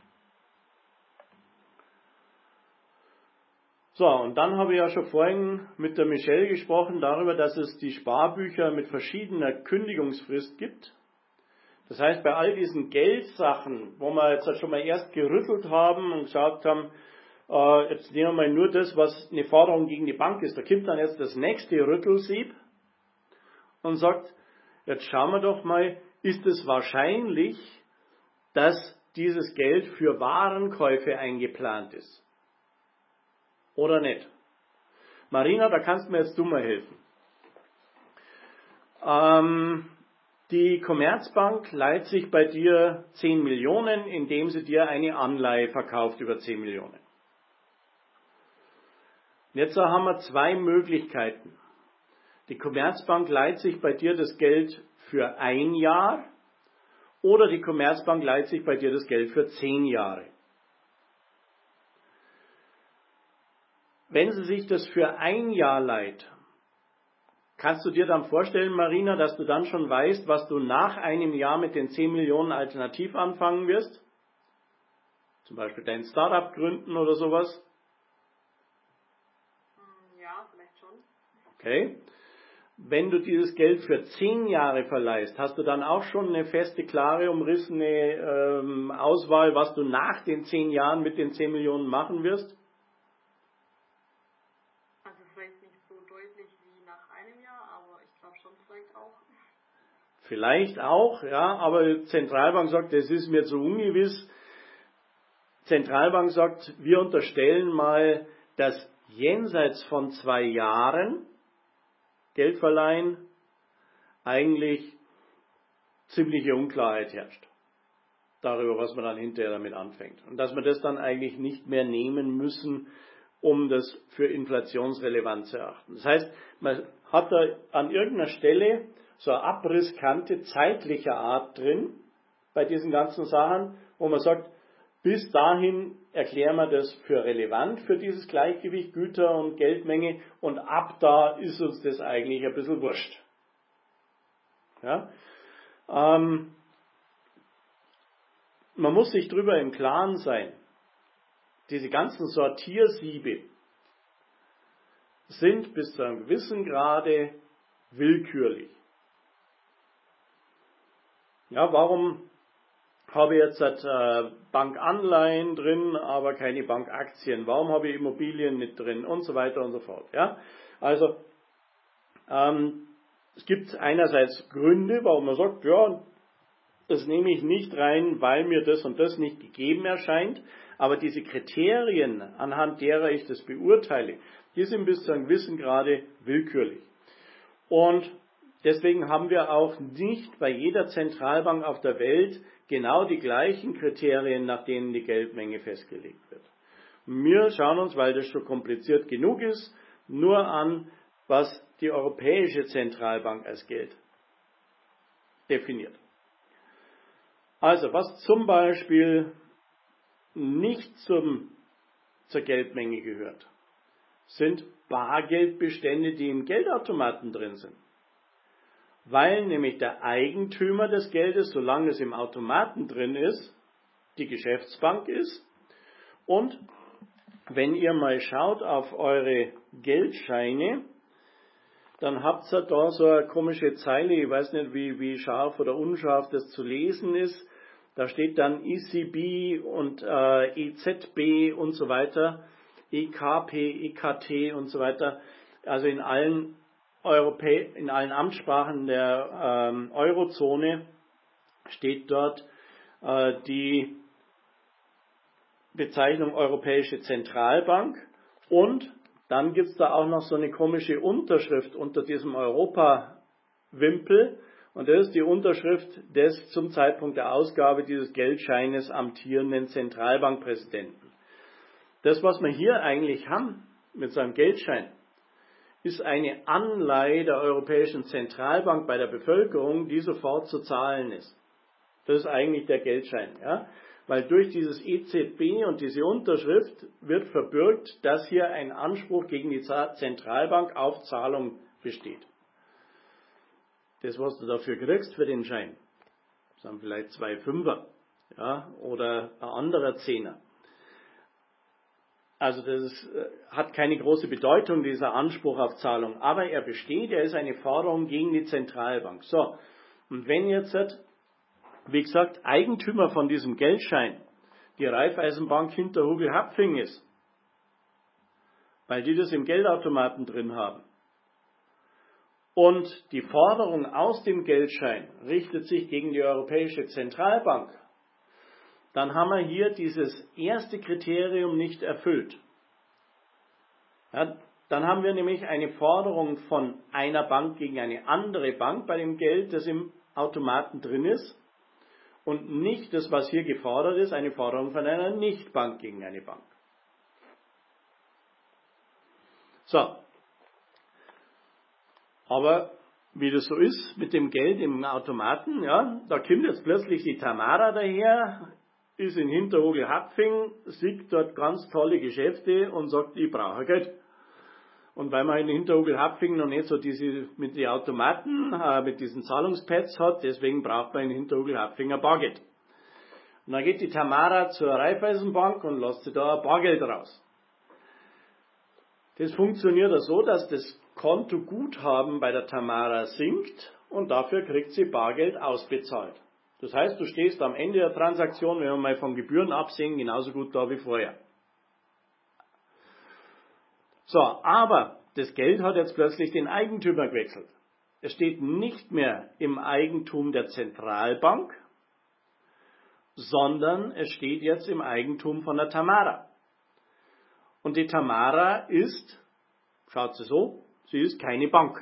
So, und dann habe ich ja schon vorhin mit der Michelle gesprochen darüber, dass es die Sparbücher mit verschiedener Kündigungsfrist gibt. Das heißt, bei all diesen Geldsachen, wo wir jetzt schon mal erst gerüttelt haben und gesagt haben, äh, jetzt nehmen wir mal nur das, was eine Forderung gegen die Bank ist, da kommt dann jetzt das nächste Rüttelsieb und sagt, jetzt schauen wir doch mal, ist es wahrscheinlich, dass dieses Geld für Warenkäufe eingeplant ist? Oder nicht? Marina, da kannst du mir jetzt du mal helfen. Ähm, Die Commerzbank leiht sich bei dir zehn Millionen, indem sie dir eine Anleihe verkauft über zehn Millionen. Jetzt haben wir zwei Möglichkeiten. Die Commerzbank leiht sich bei dir das Geld für ein Jahr oder die Commerzbank leiht sich bei dir das Geld für zehn Jahre. Wenn sie sich das für ein Jahr leiht, kannst du dir dann vorstellen, Marina, dass du dann schon weißt, was du nach einem Jahr mit den zehn Millionen alternativ anfangen wirst? Zum Beispiel dein Startup gründen oder sowas? Ja, vielleicht schon. Okay. Wenn du dieses Geld für zehn Jahre verleihst, hast du dann auch schon eine feste, klare, umrissene ähm, Auswahl, was du nach den zehn Jahren mit den zehn Millionen machen wirst? Vielleicht auch, ja, aber die Zentralbank sagt, das ist mir zu ungewiss. Zentralbank sagt, wir unterstellen mal, dass jenseits von zwei Jahren Geldverleihen eigentlich ziemliche Unklarheit herrscht darüber, was man dann hinterher damit anfängt. Und dass wir das dann eigentlich nicht mehr nehmen müssen, um das für inflationsrelevant zu erachten. Das heißt, man hat da an irgendeiner Stelle so eine Abrisskante zeitlicher Art drin, bei diesen ganzen Sachen, wo man sagt, bis dahin erklären wir das für relevant für dieses Gleichgewicht Güter und Geldmenge und ab da ist uns das eigentlich ein bisschen wurscht. Ja? Ähm, man muss sich darüber im Klaren sein, diese ganzen Sortiersiebe sind bis zu einem gewissen Grade willkürlich. Ja, warum habe ich jetzt äh, Bankanleihen drin, aber keine Bankaktien? Warum habe ich Immobilien nicht drin? Und so weiter und so fort. Ja? Also, ähm, es gibt einerseits Gründe, warum man sagt, ja, das nehme ich nicht rein, weil mir das und das nicht gegeben erscheint. Aber diese Kriterien, anhand derer ich das beurteile, die sind bis zu einem gewissen Grade willkürlich. Und deswegen haben wir auch nicht bei jeder Zentralbank auf der Welt genau die gleichen Kriterien, nach denen die Geldmenge festgelegt wird. Wir schauen uns, weil das schon kompliziert genug ist, nur an, was die Europäische Zentralbank als Geld definiert. Also, was zum Beispiel nicht zum, zur Geldmenge gehört, sind Bargeldbestände, die im Geldautomaten drin sind. Weil nämlich der Eigentümer des Geldes, solange es im Automaten drin ist, die Geschäftsbank ist. Und wenn ihr mal schaut auf eure Geldscheine, dann habt ihr da so eine komische Zeile, ich weiß nicht, wie, wie scharf oder unscharf das zu lesen ist. Da steht dann E C B und äh, E Z B und so weiter, E K P, E K T und so weiter. Also in allen Europä in allen Amtssprachen der ähm, Eurozone steht dort äh, die Bezeichnung Europäische Zentralbank und dann gibt es da auch noch so eine komische Unterschrift unter diesem Europa-Wimpel und das ist die Unterschrift des zum Zeitpunkt der Ausgabe dieses Geldscheines amtierenden Zentralbankpräsidenten. Das, was wir hier eigentlich haben mit so einem Geldschein, ist eine Anleihe der Europäischen Zentralbank bei der Bevölkerung, die sofort zu zahlen ist. Das ist eigentlich der Geldschein. Ja? Weil durch dieses E Z B und diese Unterschrift wird verbürgt, dass hier ein Anspruch gegen die Zentralbank auf Zahlung besteht. Das, was du dafür kriegst für den Schein, das sind vielleicht zwei Fünfer, ja, oder ein anderer Zehner. Also das ist, hat keine große Bedeutung, dieser Anspruch auf Zahlung. Aber er besteht, er ist eine Forderung gegen die Zentralbank. So, und wenn jetzt, wie gesagt, Eigentümer von diesem Geldschein die Raiffeisenbank Hinterhugel-Hapfing ist, weil die das im Geldautomaten drin haben, und die Forderung aus dem Geldschein richtet sich gegen die Europäische Zentralbank, dann haben wir hier dieses erste Kriterium nicht erfüllt. Ja, dann haben wir nämlich eine Forderung von einer Bank gegen eine andere Bank bei dem Geld, das im Automaten drin ist, und nicht das, was hier gefordert ist, eine Forderung von einer Nichtbank gegen eine Bank. So. Aber wie das so ist mit dem Geld im Automaten, ja, da kommt jetzt plötzlich die Tamara daher, ist in Hinterhugel-Hapfing, sieht dort ganz tolle Geschäfte und sagt, ich brauche Geld. Und weil man in Hinterhugel-Hapfing noch nicht so diese mit den Automaten, äh, mit diesen Zahlungspads hat, deswegen braucht man in Hinterhugel-Hapfing ein Bargeld. Und dann geht die Tamara zur Raiffeisenbank und lässt sich da ein Bargeld raus. Das funktioniert so, dass das Kontoguthaben bei der Tamara sinkt und dafür kriegt sie Bargeld ausbezahlt. Das heißt, du stehst am Ende der Transaktion, wenn wir mal von Gebühren absehen, genauso gut da wie vorher. So, aber das Geld hat jetzt plötzlich den Eigentümer gewechselt. Es steht nicht mehr im Eigentum der Zentralbank, sondern es steht jetzt im Eigentum von der Tamara. Und die Tamara ist, schaut sie so, sie ist keine Bank,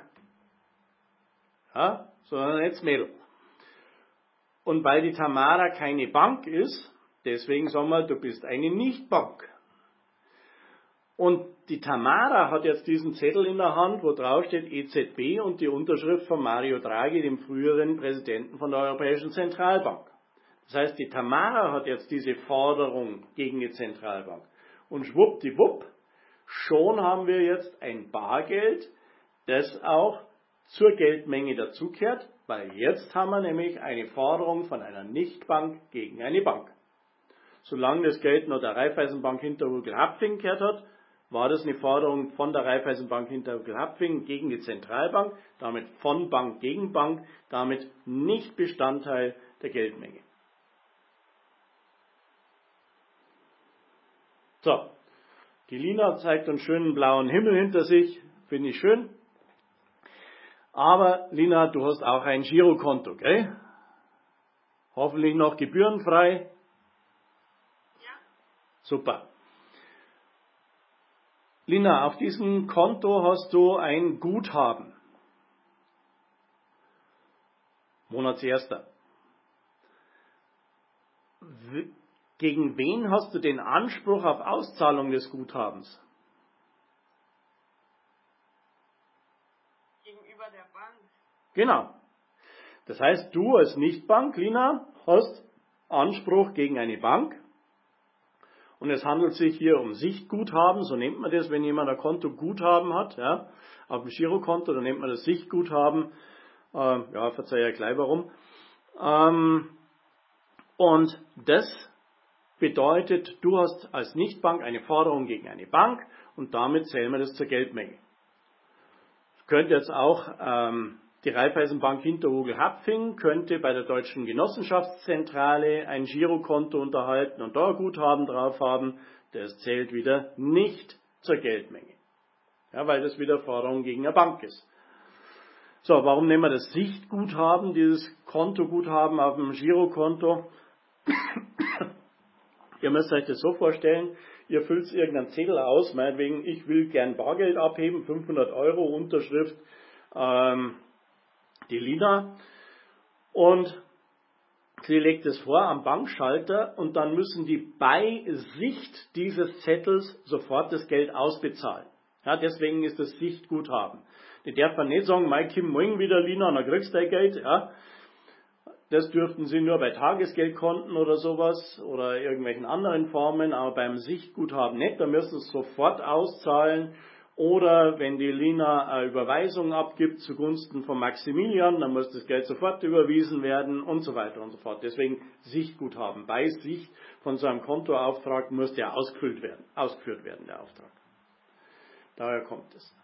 ja, sondern jetzt Mädel. Und weil die Tamara keine Bank ist, deswegen sagen wir, du bist eine Nichtbank. Und die Tamara hat jetzt diesen Zettel in der Hand, wo drauf steht E Z B und die Unterschrift von Mario Draghi, dem früheren Präsidenten von der Europäischen Zentralbank. Das heißt, die Tamara hat jetzt diese Forderung gegen die Zentralbank. Und schwuppdiwupp, schon haben wir jetzt ein Bargeld, das auch zur Geldmenge dazukehrt, weil jetzt haben wir nämlich eine Forderung von einer Nichtbank gegen eine Bank. Solange das Geld noch der Raiffeisenbank Hinterhugel-Hapfing gehört hat, war das eine Forderung von der Raiffeisenbank Hinterhupfingen gegen die Zentralbank, damit von Bank gegen Bank, damit nicht Bestandteil der Geldmenge. So, die Lina zeigt einen schönen blauen Himmel hinter sich, finde ich schön. Aber Lina, du hast auch ein Girokonto, gell? Hoffentlich noch gebührenfrei. Ja. Super. Lina, auf diesem Konto hast du ein Guthaben. Monatserster. Gegen wen hast du den Anspruch auf Auszahlung des Guthabens? Gegenüber der Bank. Genau. Das heißt, du als Nichtbank, Lina, hast Anspruch gegen eine Bank. Und es handelt sich hier um Sichtguthaben, so nennt man das, wenn jemand ein Konto Guthaben hat, ja, auf dem Girokonto, dann nennt man das Sichtguthaben. Äh, ja, verzeihe ja gleich warum. Ähm, und das bedeutet, du hast als Nichtbank eine Forderung gegen eine Bank und damit zählen wir das zur Geldmenge. Könnte jetzt auch ähm, die Raiffeisenbank Hinterhupfingen könnte bei der Deutschen Genossenschaftszentrale ein Girokonto unterhalten und da ein Guthaben drauf haben. Das zählt wieder nicht zur Geldmenge. Ja, weil das wieder Forderung gegen eine Bank ist. So, warum nehmen wir das Sichtguthaben, dieses Kontoguthaben auf dem Girokonto? Ihr müsst euch das so vorstellen, ihr füllt irgendeinen Zettel aus, meinetwegen, ich will gern Bargeld abheben, fünfhundert Euro, Unterschrift, ähm, die Lina, und sie legt es vor am Bankschalter und dann müssen die bei Sicht dieses Zettels sofort das Geld ausbezahlen. Ja, deswegen ist das Sichtguthaben. Die darf man nicht sagen, mein Kim, morgen wieder Lina, dann kriegst du dein Geld, ja. Das dürften Sie nur bei Tagesgeldkonten oder sowas oder irgendwelchen anderen Formen, aber beim Sichtguthaben nicht. Da müssen Sie es sofort auszahlen. Oder wenn die Lina eine Überweisung abgibt zugunsten von Maximilian, dann muss das Geld sofort überwiesen werden und so weiter und so fort. Deswegen Sichtguthaben. Bei Sicht von so einem Kontoauftrag muss der ausgeführt werden, ausgeführt werden, der Auftrag. Daher kommt es.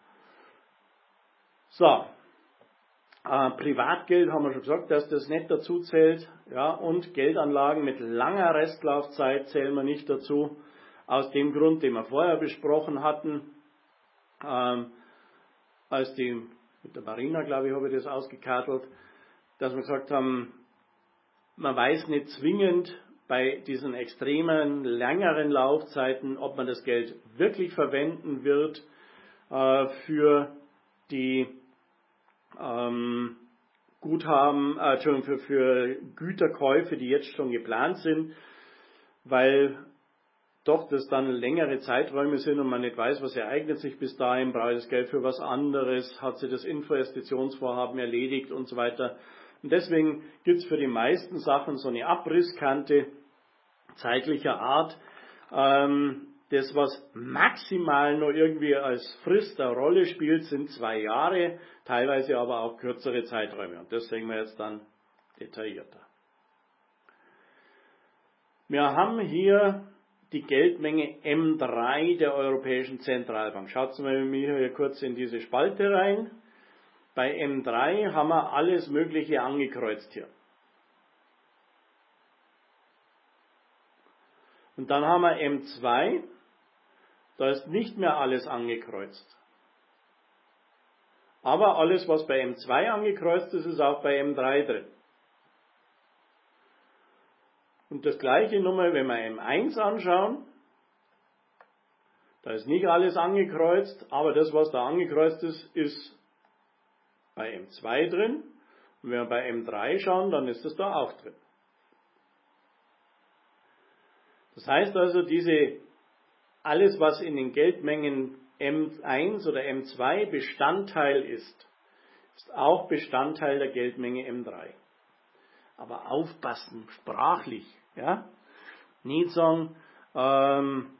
So. Äh, Privatgeld haben wir schon gesagt, dass das nicht dazu zählt. Ja, und Geldanlagen mit langer Restlaufzeit zählen wir nicht dazu. Aus dem Grund, den wir vorher besprochen hatten, ähm, als die, mit der Marina, glaube ich, habe ich das ausgekartelt, dass wir gesagt haben, man weiß nicht zwingend bei diesen extremen, längeren Laufzeiten, ob man das Geld wirklich verwenden wird äh, für die Ähm, Guthaben, äh, Entschuldigung, für, für Güterkäufe, die jetzt schon geplant sind, weil doch das dann längere Zeiträume sind und man nicht weiß, was ereignet sich bis dahin, braucht das Geld für was anderes, hat sich das Investitionsvorhaben erledigt und so weiter. Und deswegen gibt es für die meisten Sachen so eine Abrisskante zeitlicher Art. Ähm, Das, was maximal nur irgendwie als Frist eine Rolle spielt, sind zwei Jahre, teilweise aber auch kürzere Zeiträume. Und das sehen wir jetzt dann detaillierter. Wir haben hier die Geldmenge M drei der Europäischen Zentralbank. Schaut mal mit mir hier kurz in diese Spalte rein. Bei M drei haben wir alles Mögliche angekreuzt hier. Und dann haben wir M zwei. Da ist nicht mehr alles angekreuzt. Aber alles, was bei M zwei angekreuzt ist, ist auch bei M drei drin. Und das gleiche nochmal, wenn wir M eins anschauen, da ist nicht alles angekreuzt, aber das, was da angekreuzt ist, ist bei M zwei drin. Und wenn wir bei M drei schauen, dann ist das da auch drin. Das heißt also, diese alles, was in den Geldmengen M eins oder M zwei Bestandteil ist, ist auch Bestandteil der Geldmenge M drei. Aber aufpassen, sprachlich, ja? Nicht sagen, ähm,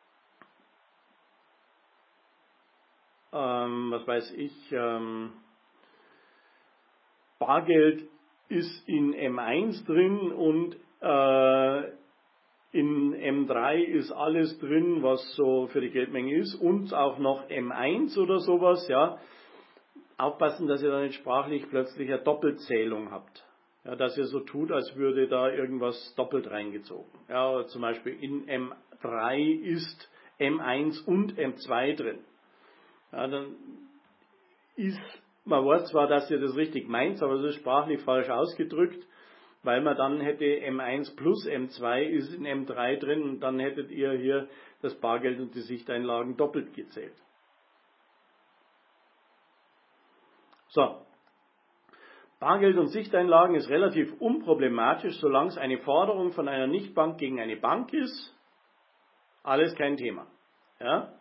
ähm, was weiß ich, ähm, Bargeld ist in M eins drin und äh, In M drei ist alles drin, was so für die Geldmenge ist und auch noch M eins oder sowas, ja. Aufpassen, dass ihr da nicht sprachlich plötzlich eine Doppelzählung habt. Ja, dass ihr so tut, als würde da irgendwas doppelt reingezogen. Ja, zum Beispiel in M drei ist M eins und M zwei drin. Ja, dann ist, man weiß zwar, dass ihr das richtig meint, aber es ist sprachlich falsch ausgedrückt, weil man dann hätte M eins plus M zwei ist in M drei drin und dann hättet ihr hier das Bargeld und die Sichteinlagen doppelt gezählt. So. Bargeld und Sichteinlagen ist relativ unproblematisch, solange es eine Forderung von einer Nichtbank gegen eine Bank ist. Alles kein Thema. Ja?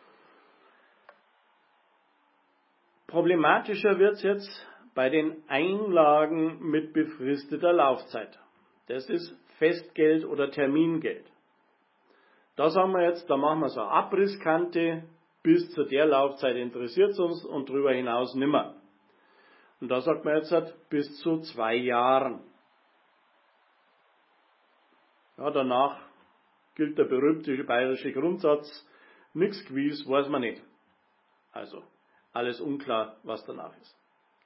Problematischer wird es jetzt bei den Einlagen mit befristeter Laufzeit. Das ist Festgeld oder Termingeld. Da sagen wir jetzt, da machen wir so eine Abrisskante, bis zu der Laufzeit interessiert es uns und darüber hinaus nimmer. Und da sagt man jetzt bis zu zwei Jahren. Ja, danach gilt der berühmte bayerische Grundsatz, nichts gewiss, weiß man nicht. Also, alles unklar, was danach ist.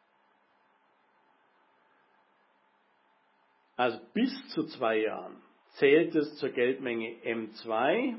Also bis zu zwei Jahren zählt es zur Geldmenge M zwei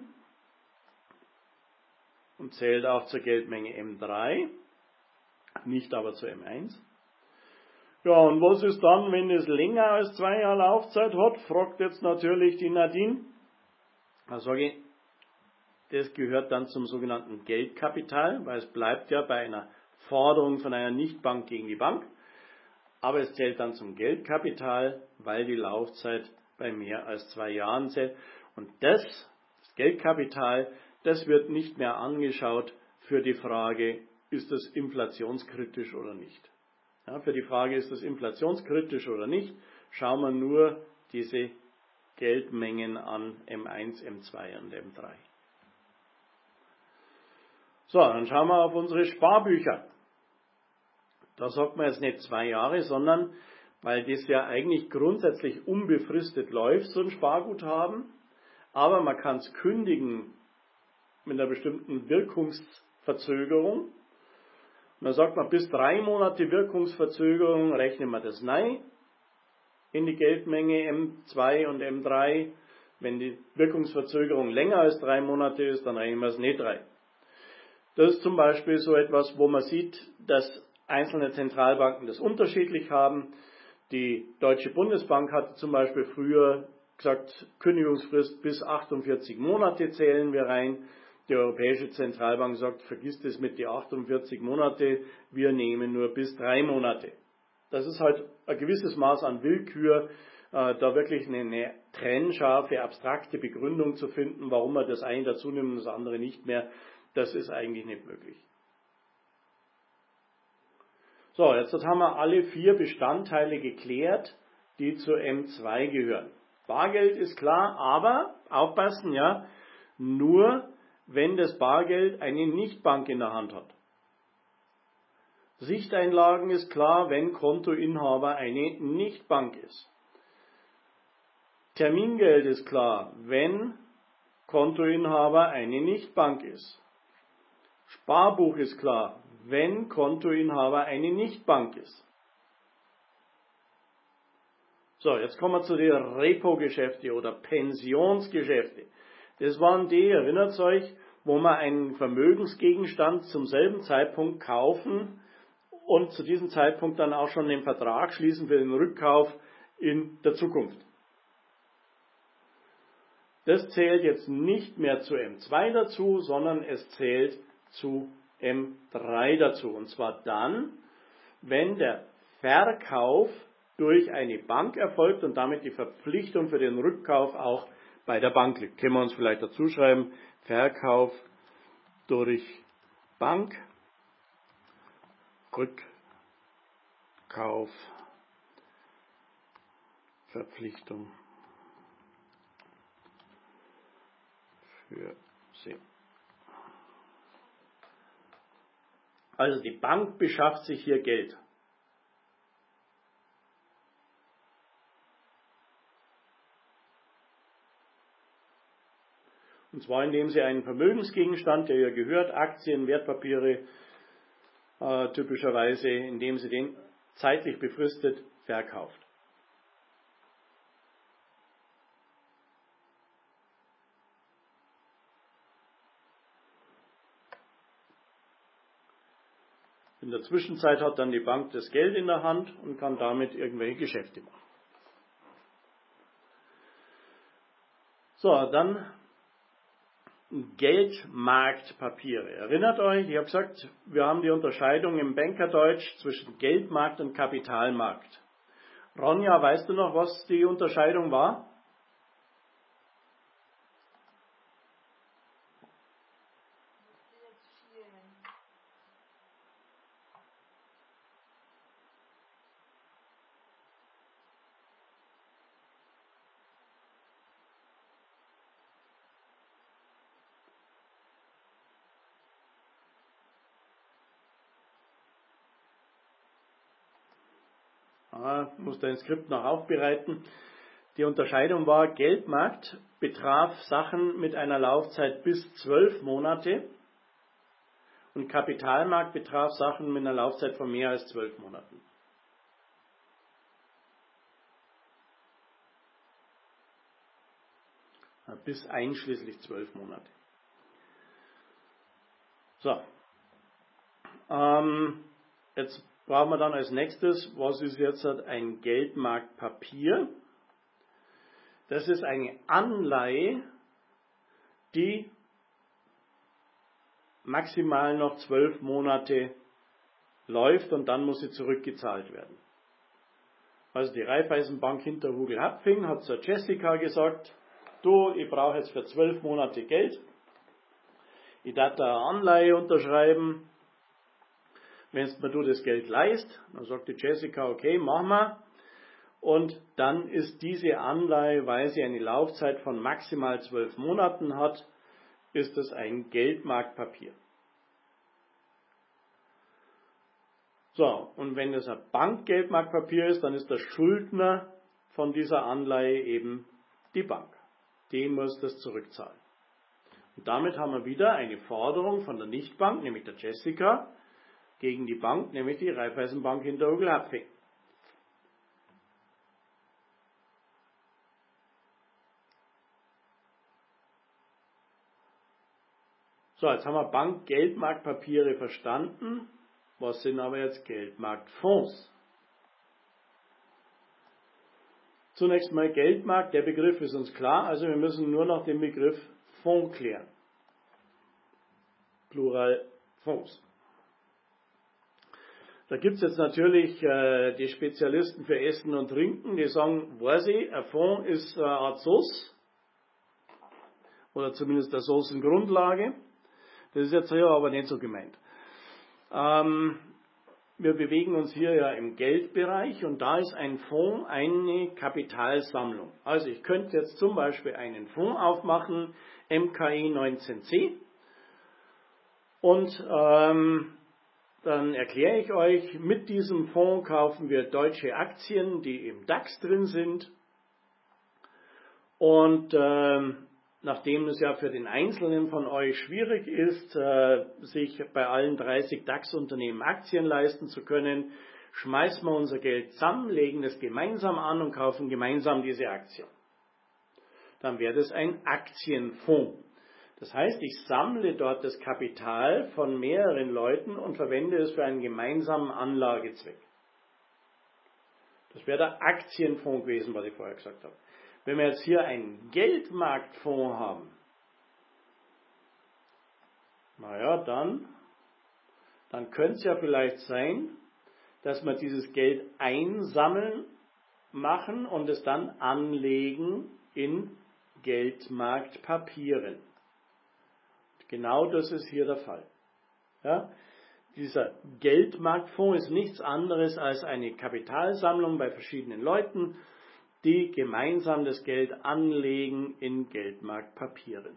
und zählt auch zur Geldmenge M drei, nicht aber zur M eins. Ja, und was ist dann, wenn es länger als zwei Jahre Laufzeit hat, fragt jetzt natürlich die Nadine. Da sage ich, das gehört dann zum sogenannten Geldkapital, weil es bleibt ja bei einer Forderung von einer Nichtbank gegen die Bank. Aber es zählt dann zum Geldkapital, weil die Laufzeit bei mehr als zwei Jahren zählt. Und das, das Geldkapital, das wird nicht mehr angeschaut für die Frage, ist es inflationskritisch oder nicht. Ja, für die Frage, ist es inflationskritisch oder nicht, schauen wir nur diese Geldmengen an M eins, M zwei und M drei. So, dann schauen wir auf unsere Sparbücher. Da sagt man jetzt nicht zwei Jahre, sondern, weil das ja eigentlich grundsätzlich unbefristet läuft, so ein Sparguthaben, aber man kann es kündigen mit einer bestimmten Wirkungsverzögerung. Und dann sagt man, bis drei Monate Wirkungsverzögerung rechnen wir das rein in die Geldmenge M zwei und M drei. Wenn die Wirkungsverzögerung länger als drei Monate ist, dann rechnen wir es nicht rein. Das ist zum Beispiel so etwas, wo man sieht, dass einzelne Zentralbanken das unterschiedlich haben. Die Deutsche Bundesbank hatte zum Beispiel früher gesagt, Kündigungsfrist bis achtundvierzig Monate zählen wir rein. Die Europäische Zentralbank sagt, vergiss das mit die achtundvierzig Monate, wir nehmen nur bis drei Monate. Das ist halt ein gewisses Maß an Willkür, äh, da wirklich eine, eine trennscharfe, abstrakte Begründung zu finden, warum man das eine dazu nimmt und das andere nicht mehr, das ist eigentlich nicht möglich. So, jetzt haben wir alle vier Bestandteile geklärt, die zur M zwei gehören. Bargeld ist klar, aber aufpassen, ja, nur wenn das Bargeld eine Nichtbank in der Hand hat. Sichteinlagen ist klar, wenn Kontoinhaber eine Nichtbank ist. Termingeld ist klar, wenn Kontoinhaber eine Nichtbank ist. Sparbuch ist klar, wenn Kontoinhaber eine Nichtbank ist. So, jetzt kommen wir zu den Repo-Geschäfte oder Pensionsgeschäfte. Das waren die, erinnert euch, wo man einen Vermögensgegenstand zum selben Zeitpunkt kaufen und zu diesem Zeitpunkt dann auch schon den Vertrag schließen für den Rückkauf in der Zukunft. Das zählt jetzt nicht mehr zu M zwei dazu, sondern es zählt zu M drei dazu. Und zwar dann, wenn der Verkauf durch eine Bank erfolgt und damit die Verpflichtung für den Rückkauf auch bei der Bank liegt. Können wir uns vielleicht dazu schreiben, Verkauf durch Bank, Rückkauf, Verpflichtung für Sie. Also die Bank beschafft sich hier Geld. Und zwar indem sie einen Vermögensgegenstand, der ihr gehört, Aktien, Wertpapiere äh, typischerweise, indem sie den zeitlich befristet verkauft. In der Zwischenzeit hat dann die Bank das Geld in der Hand und kann damit irgendwelche Geschäfte machen. So, dann Geldmarktpapiere. Erinnert euch, ich habe gesagt, wir haben die Unterscheidung im Bankerdeutsch zwischen Geldmarkt und Kapitalmarkt. Ronja, weißt du noch, was die Unterscheidung war? Ah, muss dein Skript noch aufbereiten. Die Unterscheidung war, Geldmarkt betraf Sachen mit einer Laufzeit bis zwölf Monate und Kapitalmarkt betraf Sachen mit einer Laufzeit von mehr als zwölf Monaten. Bis einschließlich zwölf Monate. So. Ähm, jetzt brauchen wir dann als nächstes, was ist jetzt ein Geldmarktpapier? Das ist eine Anleihe, die maximal noch zwölf Monate läuft und dann muss sie zurückgezahlt werden. Also die Raiffeisenbank Hinterhugel-Hapfing hat zur Jessica gesagt, du, ich brauche jetzt für zwölf Monate Geld, ich darf da eine Anleihe unterschreiben, wenn mir du das Geld leist, dann sagt die Jessica, okay, mach mal. Und dann ist diese Anleihe, weil sie eine Laufzeit von maximal zwölf Monaten hat, ist es ein Geldmarktpapier. So, und wenn es ein Bankgeldmarktpapier ist, dann ist der Schuldner von dieser Anleihe eben die Bank. Die muss das zurückzahlen. Und damit haben wir wieder eine Forderung von der Nichtbank, nämlich der Jessica, gegen die Bank, nämlich die Raiffeisenbank Hinterhugel-Hapfing. So, jetzt haben wir Bank-Geldmarktpapiere verstanden. Was sind aber jetzt Geldmarktfonds? Zunächst mal Geldmarkt, der Begriff ist uns klar, also wir müssen nur noch den Begriff Fonds klären. Plural Fonds. Da gibt es jetzt natürlich äh, die Spezialisten für Essen und Trinken, die sagen, weiß ich, ein Fonds ist eine Art Sauce, oder zumindest eine Soßengrundlage. Das ist jetzt hier aber nicht so gemeint. Ähm, wir bewegen uns hier ja im Geldbereich und da ist ein Fonds eine Kapitalsammlung. Also ich könnte jetzt zum Beispiel einen Fonds aufmachen, M K I neunzehn C, und ähm, dann erkläre ich euch, mit diesem Fonds kaufen wir deutsche Aktien, die im DAX drin sind. Und ähm, nachdem es ja für den Einzelnen von euch schwierig ist, äh, sich bei allen dreißig DAX-Unternehmen Aktien leisten zu können, schmeißen wir unser Geld zusammen, legen es gemeinsam an und kaufen gemeinsam diese Aktien. Dann wäre das ein Aktienfonds. Das heißt, ich sammle dort das Kapital von mehreren Leuten und verwende es für einen gemeinsamen Anlagezweck. Das wäre der Aktienfonds gewesen, was ich vorher gesagt habe. Wenn wir jetzt hier einen Geldmarktfonds haben, naja, dann, dann könnte es ja vielleicht sein, dass wir dieses Geld einsammeln machen und es dann anlegen in Geldmarktpapieren. Genau das ist hier der Fall. Ja? Dieser Geldmarktfonds ist nichts anderes als eine Kapitalsammlung bei verschiedenen Leuten, die gemeinsam das Geld anlegen in Geldmarktpapieren.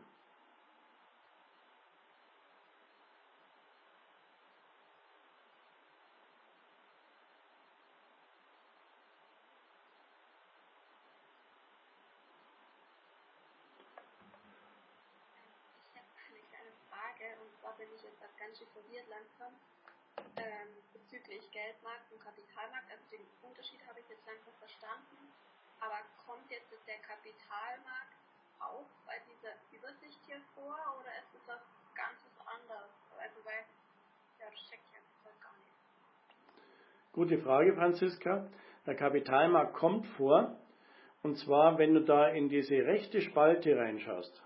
bin ich jetzt als ganz schön verwirrt langsam ähm, bezüglich Geldmarkt und Kapitalmarkt. Also den Unterschied habe ich jetzt langsam verstanden. Aber kommt jetzt der Kapitalmarkt auch bei dieser Übersicht hier vor oder ist es was ganz was anderes? Also weil, ja, das checkt ich einfach gar nicht. Gute Frage, Franziska. Der Kapitalmarkt kommt vor, und zwar, wenn du da in diese rechte Spalte reinschaust.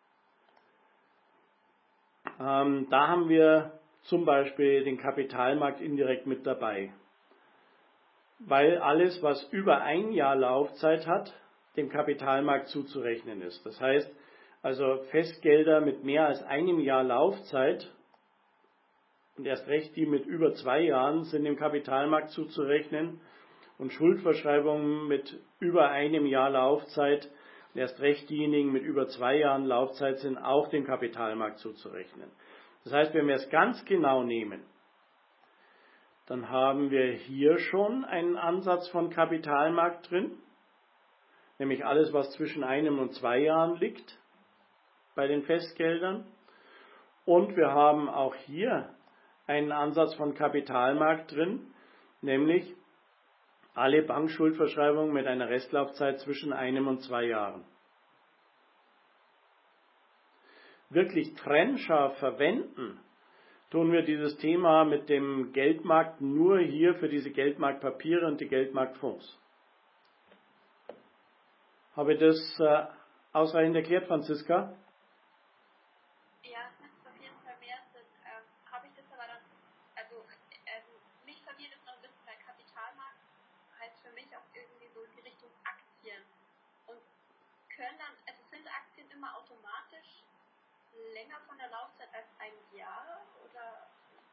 Ähm, da haben wir zum Beispiel den Kapitalmarkt indirekt mit dabei. Weil alles, was über ein Jahr Laufzeit hat, dem Kapitalmarkt zuzurechnen ist. Das heißt, also Festgelder mit mehr als einem Jahr Laufzeit und erst recht die mit über zwei Jahren sind dem Kapitalmarkt zuzurechnen und Schuldverschreibungen mit über einem Jahr Laufzeit und erst recht diejenigen mit über zwei Jahren Laufzeit sind auch dem Kapitalmarkt zuzurechnen. Das heißt, wenn wir es ganz genau nehmen, dann haben wir hier schon einen Ansatz von Kapitalmarkt drin, nämlich alles, was zwischen einem und zwei Jahren liegt bei den Festgeldern. Und wir haben auch hier einen Ansatz von Kapitalmarkt drin, nämlich alle Bankschuldverschreibungen mit einer Restlaufzeit zwischen einem und zwei Jahren. Wirklich trennscharf verwenden tun wir dieses Thema mit dem Geldmarkt nur hier für diese Geldmarktpapiere und die Geldmarktfonds. Habe ich das äh, ausreichend erklärt, Franziska? Ja, es macht auf jeden Fall mehr Sinn. Ähm, habe ich das aber dann, also, also mich verwirrt es noch ein bisschen, weil Kapitalmarkt heißt für mich auch irgendwie so in die Richtung Aktien. Und können dann, also sind Aktien immer automatisch länger von der Laufzeit als ein Jahr oder?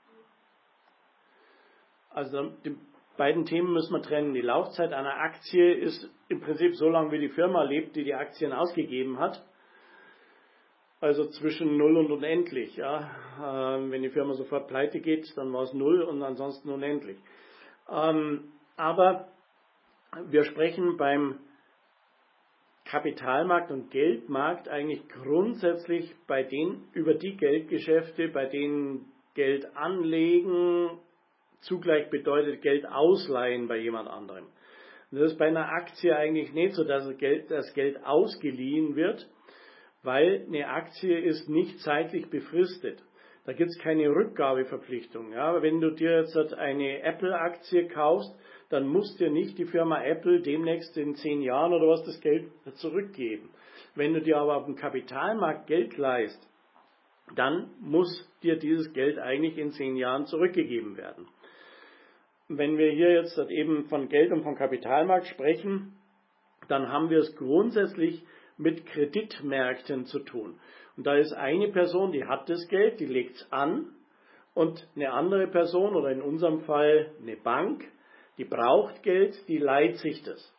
Also die beiden Themen müssen wir trennen. Die Laufzeit einer Aktie ist im Prinzip so lange, wie die Firma lebt, die die Aktien ausgegeben hat. Also zwischen null und unendlich. Ja. Ähm, wenn die Firma sofort pleite geht, dann war es null und ansonsten unendlich. Ähm, aber wir sprechen beim Kapitalmarkt und Geldmarkt eigentlich grundsätzlich bei den, über die Geldgeschäfte, bei denen Geld anlegen, zugleich bedeutet Geld ausleihen bei jemand anderem. Und das ist bei einer Aktie eigentlich nicht so, dass das Geld, das Geld ausgeliehen wird, weil eine Aktie ist nicht zeitlich befristet. Da gibt es keine Rückgabeverpflichtung. Ja, wenn du dir jetzt eine Apple-Aktie kaufst, dann muss dir nicht die Firma Apple demnächst in zehn Jahren oder was das Geld zurückgeben. Wenn du dir aber auf dem Kapitalmarkt Geld leihst, dann muss dir dieses Geld eigentlich in zehn Jahren zurückgegeben werden. Wenn wir hier jetzt eben von Geld und von Kapitalmarkt sprechen, dann haben wir es grundsätzlich mit Kreditmärkten zu tun. Und da ist eine Person, die hat das Geld, die legt es an, und eine andere Person, oder in unserem Fall eine Bank, die braucht Geld, die leiht sich das.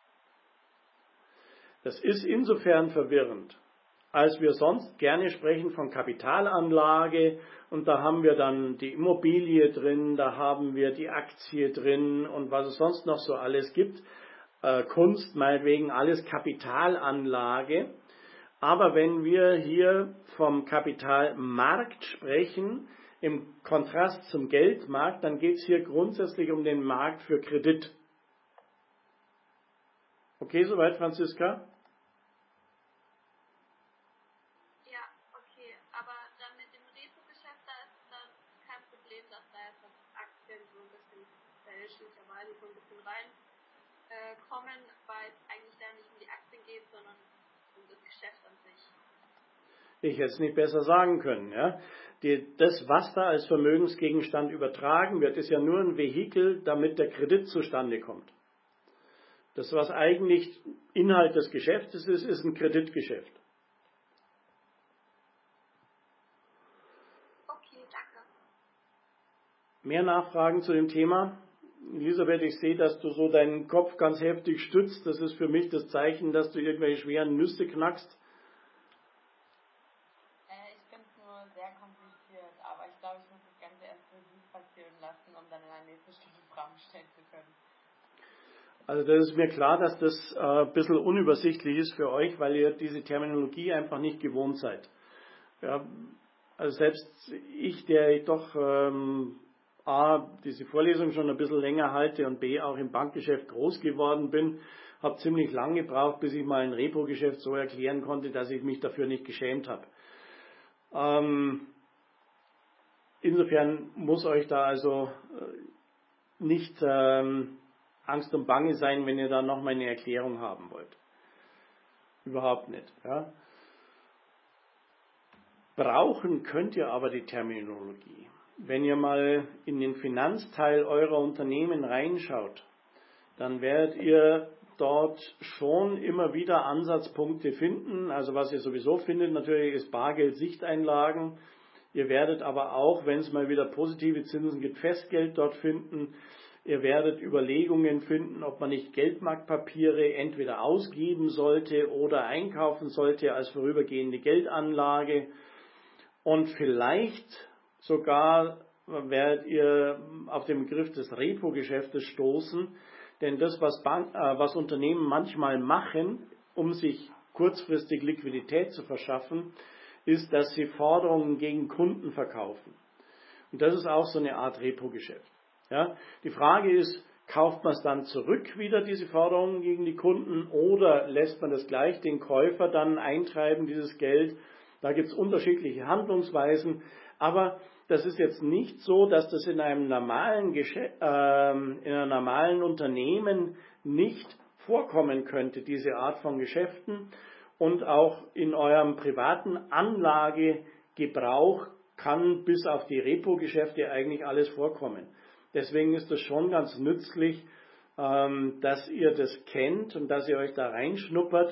Das ist insofern verwirrend, als wir sonst gerne sprechen von Kapitalanlage, und da haben wir dann die Immobilie drin, da haben wir die Aktie drin und was es sonst noch so alles gibt. Äh, Kunst, meinetwegen, alles Kapitalanlage. Aber wenn wir hier vom Kapitalmarkt sprechen, im Kontrast zum Geldmarkt, dann geht es hier grundsätzlich um den Markt für Kredit. Okay, soweit, Franziska? Ja, okay, aber dann mit dem Repo-Geschäft, da ist dann kein Problem, dass da jetzt Aktien so ein bisschen fälschlicherweise so ein bisschen reinkommen, äh, weil es eigentlich da nicht um die Aktien geht, sondern um das Geschäft an sich. Ich hätte es nicht besser sagen können. Ja? Die, das, was da als Vermögensgegenstand übertragen wird, ist ja nur ein Vehikel, damit der Kredit zustande kommt. Das, was eigentlich Inhalt des Geschäftes ist, ist ein Kreditgeschäft. Okay, danke. Mehr Nachfragen zu dem Thema? Elisabeth, ich sehe, dass du so deinen Kopf ganz heftig stützt. Das ist für mich das Zeichen, dass du irgendwelche schweren Nüsse knackst. Äh, ich finde es nur sehr kompliziert, aber ich glaube, ich muss das Ganze erst Revue passieren lassen, um dann in der nächsten Stunde Fragen stellen zu können. Also das ist mir klar, dass das äh, ein bisschen unübersichtlich ist für euch, weil ihr diese Terminologie einfach nicht gewohnt seid. Ja, also selbst ich, der doch ähm, A, diese Vorlesung schon ein bisschen länger halte und B, auch im Bankgeschäft groß geworden bin, habe ziemlich lange gebraucht, bis ich mal ein Repo-Geschäft so erklären konnte, dass ich mich dafür nicht geschämt habe. Ähm, insofern muss euch da also nicht ähm, Angst und Bange sein, wenn ihr da noch mal eine Erklärung haben wollt. Überhaupt nicht. Ja. Brauchen könnt ihr aber die Terminologie. Wenn ihr mal in den Finanzteil eurer Unternehmen reinschaut, dann werdet ihr dort schon immer wieder Ansatzpunkte finden. Also was ihr sowieso findet, natürlich ist Bargeld-Sichteinlagen. Ihr werdet aber auch, wenn es mal wieder positive Zinsen gibt, Festgeld dort finden. Ihr werdet Überlegungen finden, ob man nicht Geldmarktpapiere entweder ausgeben sollte oder einkaufen sollte als vorübergehende Geldanlage. Und vielleicht sogar werdet ihr auf den Begriff des Repo-Geschäftes stoßen, denn das, was, Bank, äh, was Unternehmen manchmal machen, um sich kurzfristig Liquidität zu verschaffen, ist, dass sie Forderungen gegen Kunden verkaufen. Und das ist auch so eine Art Repo-Geschäft. Ja? Die Frage ist, kauft man es dann zurück wieder, diese Forderungen gegen die Kunden, oder lässt man das gleich den Käufer dann eintreiben, dieses Geld? Da gibt es unterschiedliche Handlungsweisen, aber das ist jetzt nicht so, dass das in einem normalen, Geschä- äh, in einem normalen Unternehmen nicht vorkommen könnte, diese Art von Geschäften. Und auch in eurem privaten Anlagegebrauch kann bis auf die Repo-Geschäfte eigentlich alles vorkommen. Deswegen ist es schon ganz nützlich, ähm, dass ihr das kennt und dass ihr euch da reinschnuppert.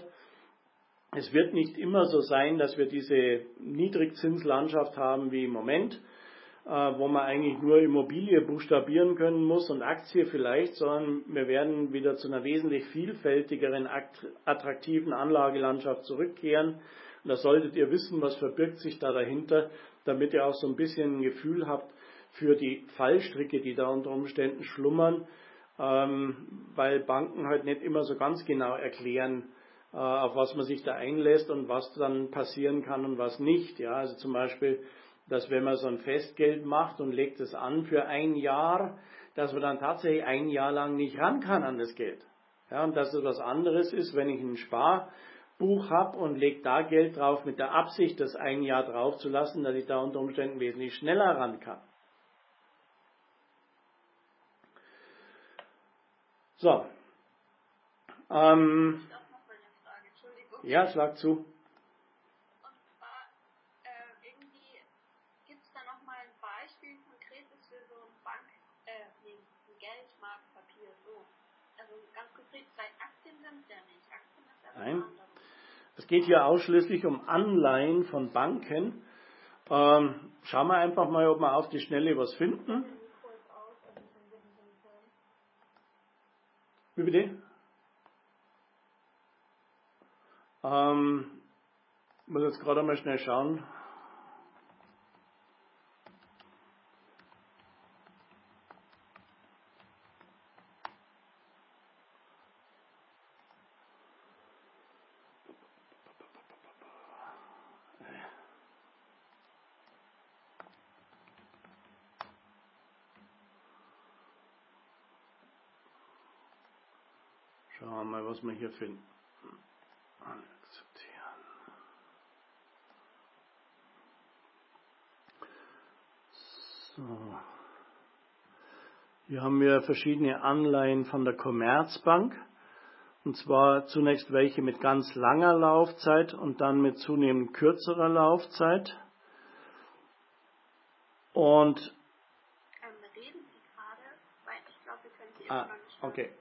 Es wird nicht immer so sein, dass wir diese Niedrigzinslandschaft haben wie im Moment, äh, wo man eigentlich nur Immobilie buchstabieren können muss und Aktie vielleicht, sondern wir werden wieder zu einer wesentlich vielfältigeren, attraktiven Anlagelandschaft zurückkehren. Und da solltet ihr wissen, was verbirgt sich da dahinter, damit ihr auch so ein bisschen ein Gefühl habt für die Fallstricke, die da unter Umständen schlummern, ähm, weil Banken halt nicht immer so ganz genau erklären, auf was man sich da einlässt und was dann passieren kann und was nicht. Ja, also zum Beispiel, dass wenn man so ein Festgeld macht und legt es an für ein Jahr, dass man dann tatsächlich ein Jahr lang nicht ran kann an das Geld. Ja, und dass es was anderes ist, wenn ich ein Sparbuch habe und lege da Geld drauf mit der Absicht, das ein Jahr drauf zu lassen, dass ich da unter Umständen wesentlich schneller ran kann. So. Ähm, Ja, schlag zu. Und zwar, äh, irgendwie gibt es da nochmal ein Beispiel konkretes für so ein Bank, äh, nee, ein Geldmarktpapier, so. Also ganz konkret, vielleicht Aktien sind es ja nicht. Aktien ist ja was anderes. Es geht hier ausschließlich um Anleihen von Banken. Ähm, schauen wir einfach mal, ob wir auf die Schnelle was finden. Wie bitte? Ähm, ich muss jetzt gerade mal schnell schauen. Schauen wir mal, was wir hier finden. Akzeptieren. So. Hier haben wir verschiedene Anleihen von der Commerzbank. Und zwar zunächst welche mit ganz langer Laufzeit und dann mit zunehmend kürzerer Laufzeit. Und ähm, reden Sie gerade, weil ich glaube, wir können Sie ah, immer noch nicht hören. Okay.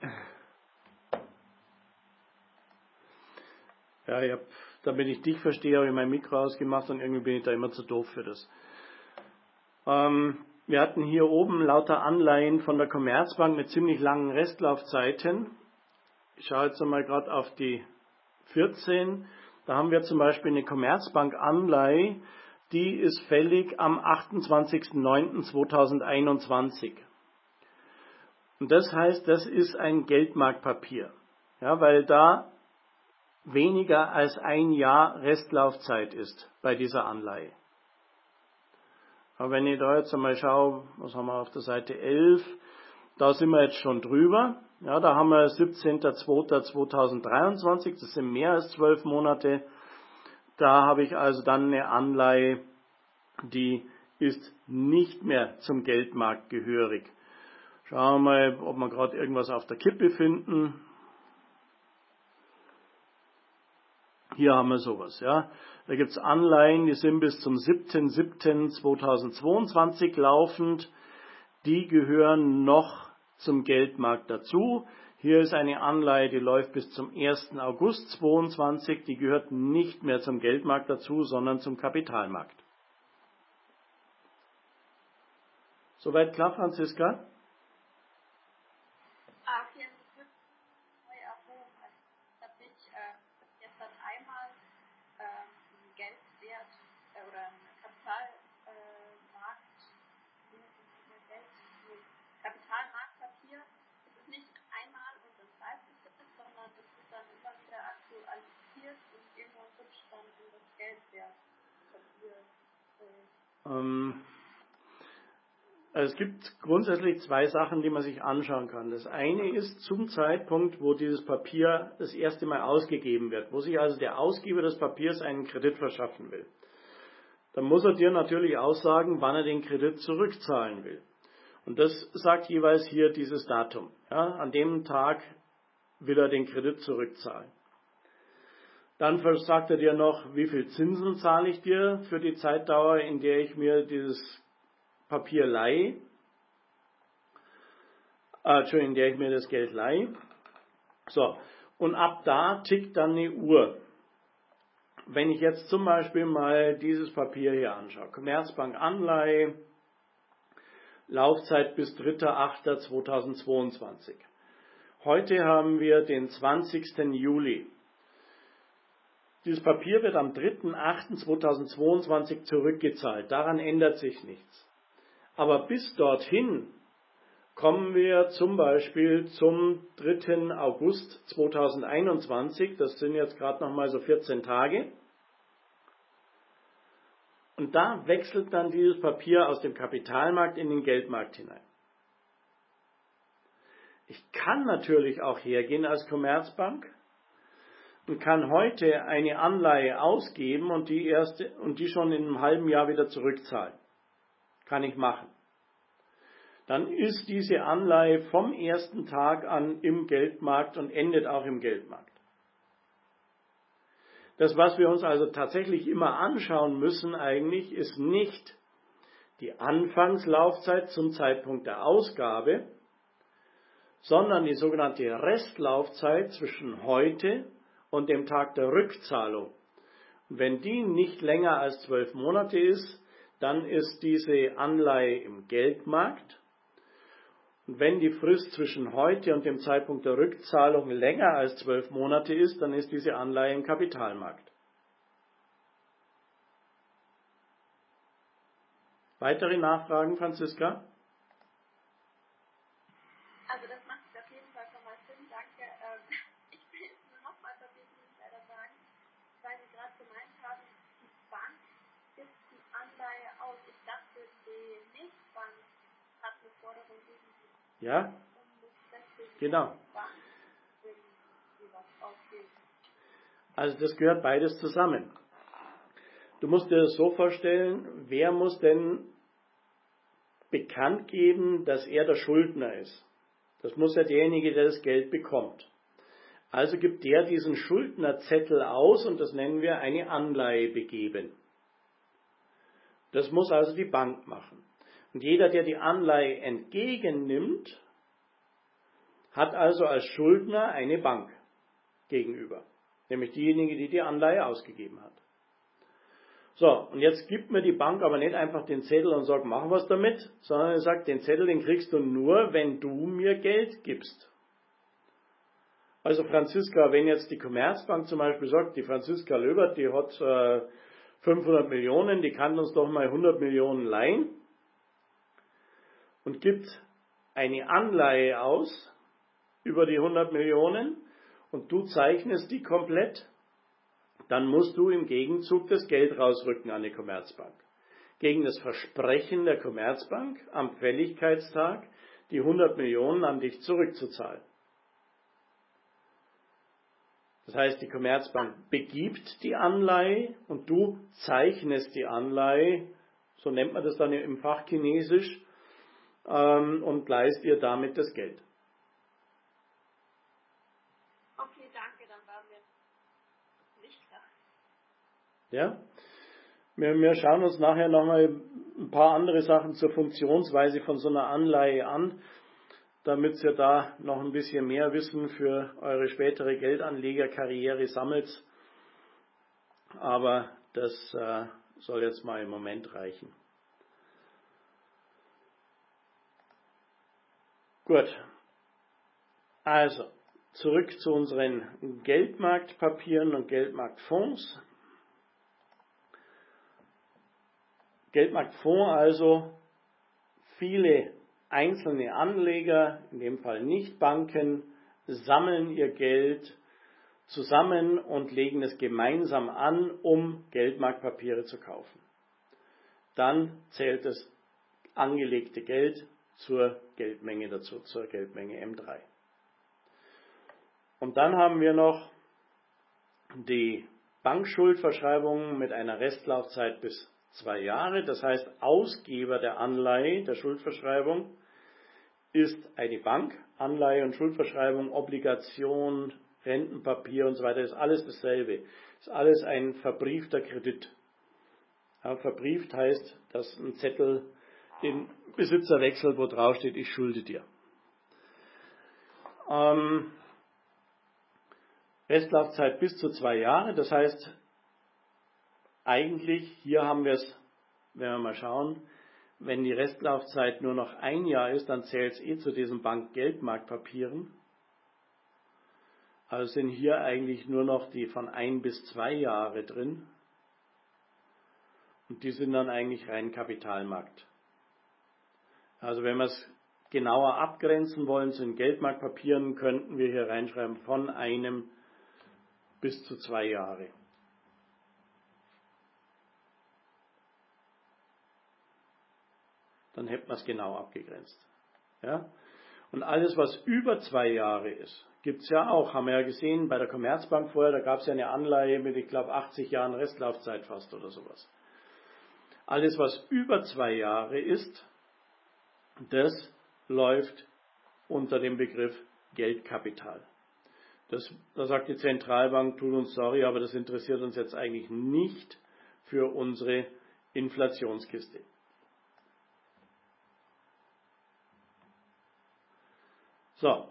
Ja, ich hab, damit ich dich verstehe, habe ich mein Mikro ausgemacht und irgendwie bin ich da immer zu doof für das. Ähm, wir hatten hier oben lauter Anleihen von der Commerzbank mit ziemlich langen Restlaufzeiten. Ich schaue jetzt einmal gerade auf die vierzehn. Da haben wir zum Beispiel eine Commerzbank-Anleihe, die ist fällig am achtundzwanzigsten neunten zweitausendeinundzwanzig. Und das heißt, das ist ein Geldmarktpapier, ja, weil da weniger als ein Jahr Restlaufzeit ist bei dieser Anleihe. Aber wenn ich da jetzt einmal schaue, was haben wir auf der Seite elf, da sind wir jetzt schon drüber. Ja, da haben wir siebzehnter zweiter zweitausenddreiundzwanzig, das sind mehr als zwölf Monate. Da habe ich also dann eine Anleihe, die ist nicht mehr zum Geldmarkt gehörig. Schauen wir mal, ob wir gerade irgendwas auf der Kippe finden. Hier haben wir sowas. Ja. Da gibt es Anleihen, die sind bis zum siebten siebten zweitausendzweiundzwanzig laufend. Die gehören noch zum Geldmarkt dazu. Hier ist eine Anleihe, die läuft bis zum ersten August zweitausendzweiundzwanzig. Die gehört nicht mehr zum Geldmarkt dazu, sondern zum Kapitalmarkt. Soweit klar, Franziska? Ah, okay, das wird neu erhoben. Also, dass ich äh, jetzt dann einmal ähm, einen Geldwert äh, oder einen Kapitalmarkt, äh, Geld, nee, Kapitalmarktpapier, das ist nicht einmal und dann bleibt es, sondern das ist dann immer wieder aktualisiert und irgendwann rutscht dann in das Geldwertpapier. Äh, Ähm. Es gibt grundsätzlich zwei Sachen, die man sich anschauen kann. Das eine ist zum Zeitpunkt, wo dieses Papier das erste Mal ausgegeben wird, wo sich also der Ausgeber des Papiers einen Kredit verschaffen will. Dann muss er dir natürlich aussagen, wann er den Kredit zurückzahlen will. Und das sagt jeweils hier dieses Datum. Ja, an dem Tag will er den Kredit zurückzahlen. Dann sagt er dir noch, wie viel Zinsen zahle ich dir für die Zeitdauer, in der ich mir dieses Papier leihe, äh, Entschuldigung, in der ich mir das Geld leihe. So, und ab da tickt dann eine Uhr. Wenn ich jetzt zum Beispiel mal dieses Papier hier anschaue, Commerzbank Anleihe, Laufzeit bis dritter achter zweitausendzweiundzwanzig. Heute haben wir den zwanzigsten Juli. Dieses Papier wird am dritter achter zweitausendzweiundzwanzig zurückgezahlt. Daran ändert sich nichts. Aber bis dorthin kommen wir zum Beispiel zum dritten August zweitausendeinundzwanzig. Das sind jetzt gerade noch mal so vierzehn Tage. Und da wechselt dann dieses Papier aus dem Kapitalmarkt in den Geldmarkt hinein. Ich kann natürlich auch hergehen als Commerzbank und kann heute eine Anleihe ausgeben und die, erste, und die schon in einem halben Jahr wieder zurückzahlen. Kann ich machen. Dann ist diese Anleihe vom ersten Tag an im Geldmarkt und endet auch im Geldmarkt. Das, was wir uns also tatsächlich immer anschauen müssen eigentlich, ist nicht die Anfangslaufzeit zum Zeitpunkt der Ausgabe, sondern die sogenannte Restlaufzeit zwischen heute und dem Tag der Rückzahlung. Und wenn die nicht länger als zwölf Monate ist, dann ist diese Anleihe im Geldmarkt. Und wenn die Frist zwischen heute und dem Zeitpunkt der Rückzahlung länger als zwölf Monate ist, dann ist diese Anleihe im Kapitalmarkt. Weitere Nachfragen, Franziska? Also das macht auf jeden Fall schon mal Sinn, danke. Ähm, ich will jetzt nur noch mal verbieten, muss ich leider sagen, weil Sie gerade gemeint haben, die Bank gibt die Anleihe aus. Ich dachte, die Nichtbank hat eine Forderung gegen die Ja, genau. Bank irgendwie was ausgeben. Also das gehört beides zusammen. Du musst dir das so vorstellen, wer muss denn bekannt geben, dass er der Schuldner ist? Das muss ja derjenige, der das Geld bekommt. Also gibt der diesen Schuldnerzettel aus und das nennen wir eine Anleihe begeben. Das muss also die Bank machen. Und jeder, der die Anleihe entgegennimmt, hat also als Schuldner eine Bank gegenüber. Nämlich diejenige, die die Anleihe ausgegeben hat. So, und jetzt gibt mir die Bank aber nicht einfach den Zettel und sagt, mach was damit, sondern er sagt, den Zettel, den kriegst du nur, wenn du mir Geld gibst. Also Franziska, wenn jetzt die Commerzbank zum Beispiel sagt, die Franziska Löbert, die hat äh, fünfhundert Millionen, die kann uns doch mal hundert Millionen leihen und gibt eine Anleihe aus über die hundert Millionen und du zeichnest die komplett, dann musst du im Gegenzug das Geld rausrücken an die Commerzbank. gegen das Versprechen der Commerzbank am Fälligkeitstag die hundert Millionen an dich zurückzuzahlen. Das heißt, die Commerzbank begibt die Anleihe und du zeichnest die Anleihe, so nennt man das dann im Fachchinesisch, ähm, und leihst ihr damit das Geld. Okay, danke, dann war mir nicht klar. Ja? Wir, wir schauen uns nachher nochmal ein paar andere Sachen zur Funktionsweise von so einer Anleihe an, damit ihr da noch ein bisschen mehr Wissen für eure spätere Geldanlegerkarriere sammelt. Aber das äh, soll jetzt mal im Moment reichen. Gut. Also, zurück zu unseren Geldmarktpapieren und Geldmarktfonds. Geldmarktfonds also viele einzelne Anleger, in dem Fall nicht Banken, sammeln ihr Geld zusammen und legen es gemeinsam an, um Geldmarktpapiere zu kaufen. Dann zählt das angelegte Geld zur Geldmenge dazu, zur Geldmenge M drei. Und dann haben wir noch die Bankschuldverschreibungen mit einer Restlaufzeit bis zwei Jahre. Das heißt, Ausgeber der Anleihe, der Schuldverschreibung, ist eine Bank. Anleihe und Schuldverschreibung, Obligation, Rentenpapier und so weiter, ist alles dasselbe. Ist alles ein verbriefter Kredit. Ja, verbrieft heißt, dass ein Zettel den Besitzer wechselt, wo drauf steht, ich schulde dir. Ähm, Restlaufzeit bis zu zwei Jahre, das heißt, eigentlich, hier haben wir es, wenn wir mal schauen, wenn die Restlaufzeit nur noch ein Jahr ist, dann zählt es eh zu diesen Bankgeldmarktpapieren. Also sind hier eigentlich nur noch die von ein bis zwei Jahre drin. Und die sind dann eigentlich rein Kapitalmarkt. Also wenn wir es genauer abgrenzen wollen zu den Geldmarktpapieren, könnten wir hier reinschreiben von einem bis zu zwei Jahre. Dann hätten wir es genau abgegrenzt. Ja? Und alles, was über zwei Jahre ist, gibt es ja auch, haben wir ja gesehen, bei der Commerzbank vorher, da gab es ja eine Anleihe mit, ich glaube, achtzig Jahren Restlaufzeit fast oder sowas. Alles, was über zwei Jahre ist, das läuft unter dem Begriff Geldkapital. Das, da sagt die Zentralbank, tut uns sorry, aber das interessiert uns jetzt eigentlich nicht für unsere Inflationskiste. So,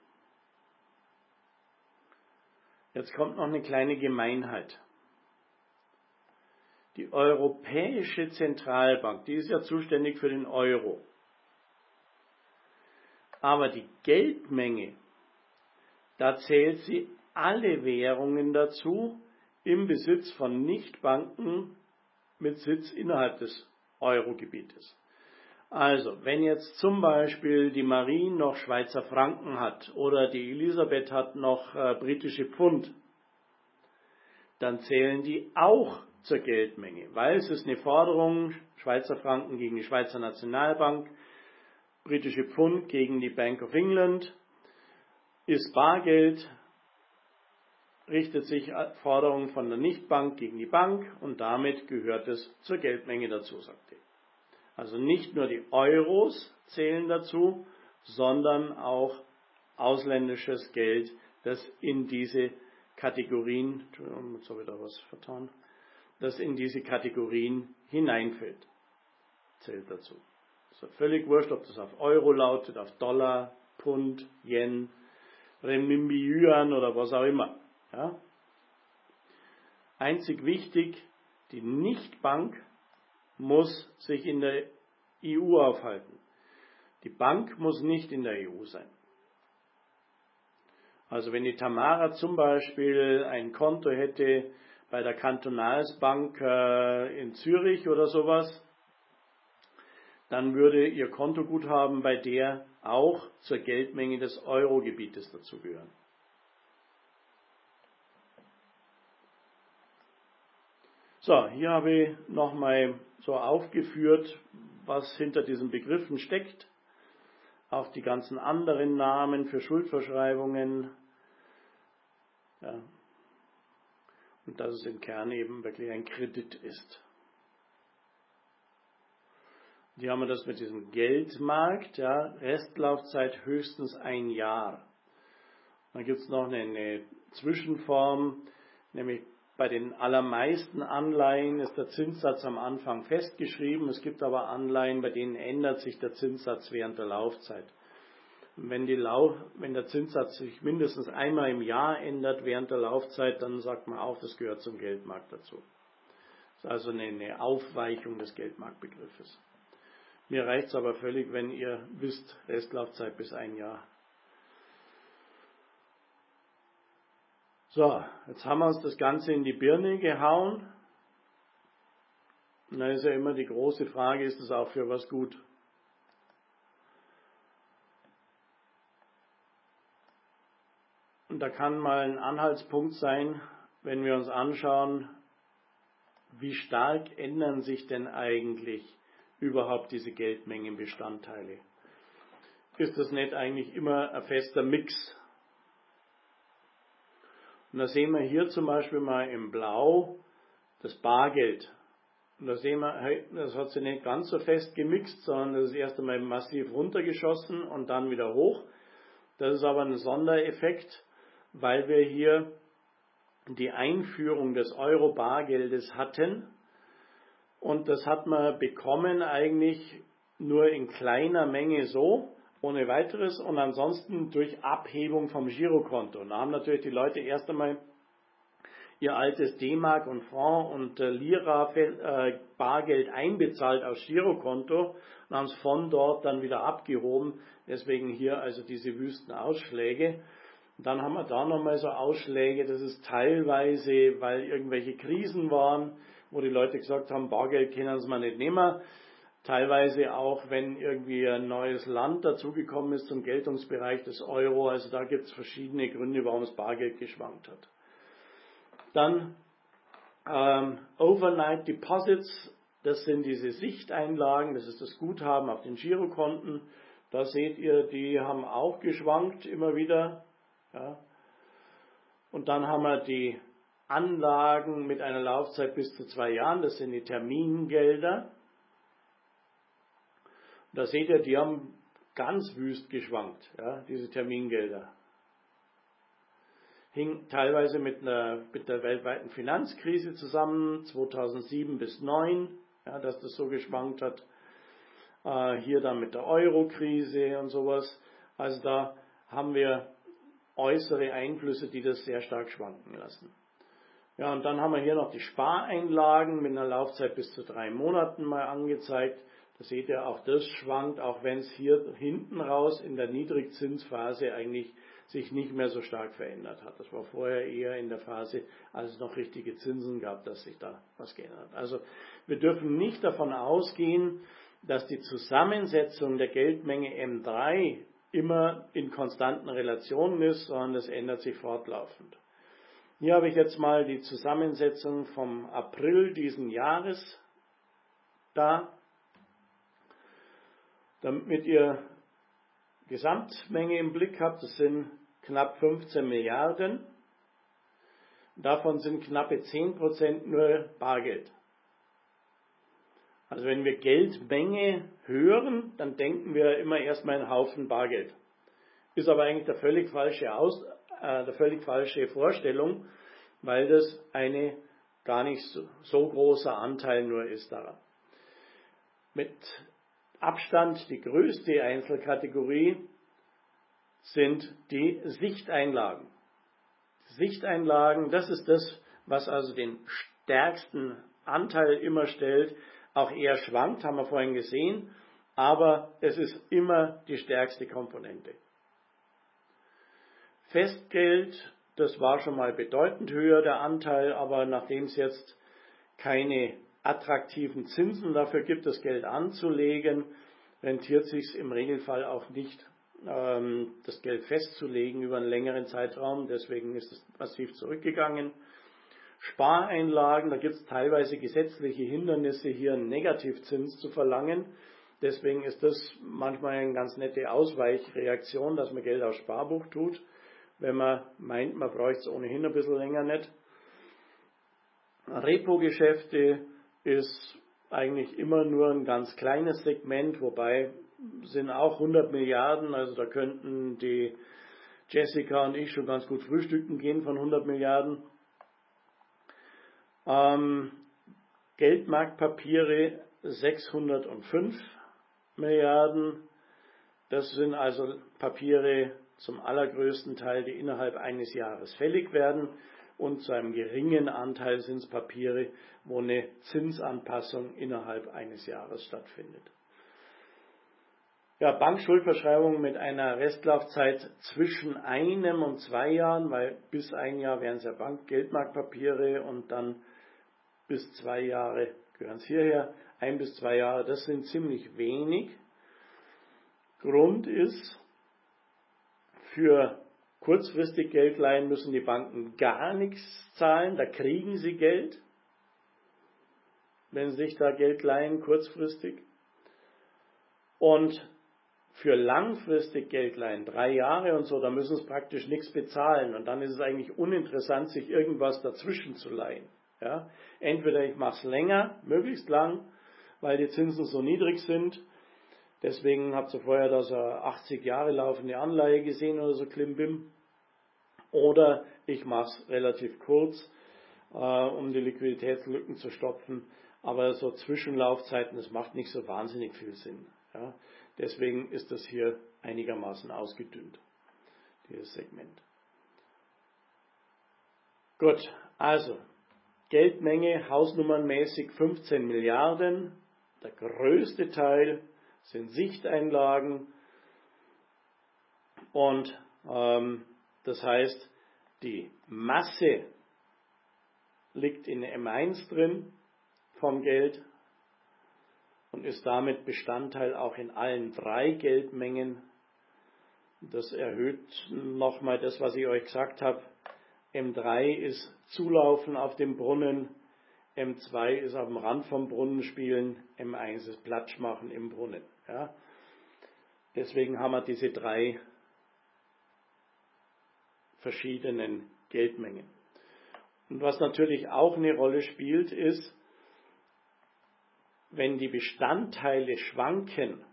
jetzt kommt noch eine kleine Gemeinheit. Die Europäische Zentralbank, die ist ja zuständig für den Euro. Aber die Geldmenge, da zählt sie alle Währungen dazu im Besitz von Nichtbanken mit Sitz innerhalb des Eurogebietes. Also, wenn jetzt zum Beispiel die Marie noch Schweizer Franken hat oder die Elisabeth hat noch äh, britische Pfund, dann zählen die auch zur Geldmenge, weil es ist eine Forderung, Schweizer Franken gegen die Schweizer Nationalbank, britische Pfund gegen die Bank of England, ist Bargeld, richtet sich Forderung von der Nichtbank gegen die Bank und damit gehört es zur Geldmenge dazu, sagt er. Also nicht nur die Euros zählen dazu, sondern auch ausländisches Geld, das in diese Kategorien, Entschuldigung, jetzt habe ich da was vertan, das in diese Kategorien hineinfällt, zählt dazu. Es ist völlig wurscht, ob das auf Euro lautet, auf Dollar, Pfund, Yen, Renminbi, Yuan oder was auch immer. Ja? Einzig wichtig, die Nichtbank muss sich in der E U aufhalten. Die Bank muss nicht in der E U sein. Also wenn die Tamara zum Beispiel ein Konto hätte bei der Kantonalsbank in Zürich oder sowas, dann würde ihr Kontoguthaben bei der auch zur Geldmenge des Eurogebietes dazugehören. So, hier habe ich nochmal so aufgeführt, was hinter diesen Begriffen steckt. Auch die ganzen anderen Namen für Schuldverschreibungen. Ja. Und dass es im Kern eben wirklich ein Kredit ist. Hier haben wir das mit diesem Geldmarkt, ja, Restlaufzeit höchstens ein Jahr. Dann gibt es noch eine, eine Zwischenform, nämlich bei den allermeisten Anleihen ist der Zinssatz am Anfang festgeschrieben. Es gibt aber Anleihen, bei denen ändert sich der Zinssatz während der Laufzeit. Und wenn, die Lauf, wenn der Zinssatz sich mindestens einmal im Jahr ändert während der Laufzeit, dann sagt man auch, das gehört zum Geldmarkt dazu. Das ist also eine, eine Aufweichung des Geldmarktbegriffes. Mir reicht es aber völlig, wenn ihr wisst, Restlaufzeit bis ein Jahr. So, jetzt haben wir uns das Ganze in die Birne gehauen. Und da ist ja immer die große Frage, ist das auch für was gut? Und da kann mal ein Anhaltspunkt sein, wenn wir uns anschauen, wie stark ändern sich denn eigentlich überhaupt diese Geldmengenbestandteile? Ist das nicht eigentlich immer ein fester Mix? Und da sehen wir hier zum Beispiel mal im Blau das Bargeld. Und da sehen wir, das hat sich nicht ganz so fest gemixt, sondern das ist erst einmal massiv runtergeschossen und dann wieder hoch. Das ist aber ein Sondereffekt, weil wir hier die Einführung des Euro-Bargeldes hatten. Und das hat man bekommen eigentlich nur in kleiner Menge so, ohne weiteres und ansonsten durch Abhebung vom Girokonto. Und da haben natürlich die Leute erst einmal ihr altes D-Mark und Franc und äh, Lira äh, Bargeld einbezahlt aufs Girokonto und haben es von dort dann wieder abgehoben. Deswegen hier also diese wüsten Ausschläge. Und dann haben wir da nochmal so Ausschläge, das ist teilweise, weil irgendwelche Krisen waren, wo die Leute gesagt haben, Bargeld können sie mal nicht nehmen. Teilweise auch, wenn irgendwie ein neues Land dazugekommen ist zum Geltungsbereich des Euro. Also da gibt es verschiedene Gründe, warum das Bargeld geschwankt hat. Dann ähm, Overnight Deposits, das sind diese Sichteinlagen, das ist das Guthaben auf den Girokonten. Da seht ihr, die haben auch geschwankt immer wieder. Ja. Und dann haben wir die Anlagen mit einer Laufzeit bis zu zwei Jahren, das sind die Termingelder. Da seht ihr, die haben ganz wüst geschwankt, ja, diese Termingelder. Hing teilweise mit, einer, mit der weltweiten Finanzkrise zusammen, zweitausendsieben bis zweitausendneun, ja, dass das so geschwankt hat. Äh, hier dann mit der Euro-Krise und sowas. Also da haben wir äußere Einflüsse, die das sehr stark schwanken lassen. Ja, und dann haben wir hier noch die Spareinlagen mit einer Laufzeit bis zu drei Monaten mal angezeigt. Da seht ihr, auch das schwankt, auch wenn es hier hinten raus in der Niedrigzinsphase eigentlich sich nicht mehr so stark verändert hat. Das war vorher eher in der Phase, als es noch richtige Zinsen gab, dass sich da was geändert hat. Also wir dürfen nicht davon ausgehen, dass die Zusammensetzung der Geldmenge M drei immer in konstanten Relationen ist, sondern das ändert sich fortlaufend. Hier habe ich jetzt mal die Zusammensetzung vom April diesen Jahres da, damit ihr Gesamtmenge im Blick habt. Das sind knapp fünfzehn Milliarden. Davon sind knappe zehn Prozent nur Bargeld. Also wenn wir Geldmenge hören, dann denken wir immer erstmal einen Haufen Bargeld. Ist aber eigentlich der völlig falsche Aus, äh, der völlig falsche Vorstellung, weil das eine gar nicht so, so großer Anteil nur ist daran. Mit Abstand die größte Einzelkategorie sind die Sichteinlagen. Sichteinlagen, das ist das, was also den stärksten Anteil immer stellt, auch eher schwankt, haben wir vorhin gesehen, aber es ist immer die stärkste Komponente. Festgeld, das war schon mal bedeutend höher, der Anteil, aber nachdem es jetzt keine attraktiven Zinsen dafür gibt, das Geld anzulegen, rentiert sich im Regelfall auch nicht, ähm, das Geld festzulegen über einen längeren Zeitraum. Deswegen ist es massiv zurückgegangen. Spareinlagen, da gibt es teilweise gesetzliche Hindernisse, hier einen Negativzins zu verlangen. Deswegen ist das manchmal eine ganz nette Ausweichreaktion, dass man Geld aufs Sparbuch tut, wenn man meint, man bräuchte es ohnehin ein bisschen länger nicht. Repo-Geschäfte ist eigentlich immer nur ein ganz kleines Segment, wobei sind auch hundert Milliarden, also da könnten die Jessica und ich schon ganz gut frühstücken gehen von hundert Milliarden. Ähm, Geldmarktpapiere sechshundertfünf Milliarden. Das sind also Papiere zum allergrößten Teil, die innerhalb eines Jahres fällig werden. Und zu einem geringen Anteil sind es Papiere, wo eine Zinsanpassung innerhalb eines Jahres stattfindet. Ja, Bankschuldverschreibungen mit einer Restlaufzeit zwischen einem und zwei Jahren, weil bis ein Jahr wären es ja Bank-Geldmarktpapiere und dann bis zwei Jahre gehören es hierher. Ein bis zwei Jahre, das sind ziemlich wenig. Grund ist, für kurzfristig Geld leihen müssen die Banken gar nichts zahlen, da kriegen sie Geld, wenn sie sich da Geld leihen, kurzfristig. Und für langfristig Geld leihen, drei Jahre und so, da müssen sie praktisch nichts bezahlen. Und dann ist es eigentlich uninteressant, sich irgendwas dazwischen zu leihen. Ja? Entweder ich mache es länger, möglichst lang, weil die Zinsen so niedrig sind. Deswegen habt ihr vorher da so eine achtzig Jahre laufende Anleihe gesehen oder so Klimbim. Oder ich mache es relativ kurz, äh, um die Liquiditätslücken zu stopfen. Aber so Zwischenlaufzeiten, das macht nicht so wahnsinnig viel Sinn. Ja? Deswegen ist das hier einigermaßen ausgedünnt, dieses Segment. Gut, also Geldmenge hausnummernmäßig fünfzehn Milliarden. Der größte Teil sind Sichteinlagen und ähm, das heißt, die Masse liegt in M eins drin vom Geld und ist damit Bestandteil auch in allen drei Geldmengen. Das erhöht nochmal das, was ich euch gesagt habe. M drei ist Zulaufen auf dem Brunnen, M zwei ist auf dem Rand vom Brunnen spielen, M eins ist Platsch machen im Brunnen. Ja. Deswegen haben wir diese drei verschiedenen Geldmengen. Und was natürlich auch eine Rolle spielt, ist, wenn die Bestandteile schwanken,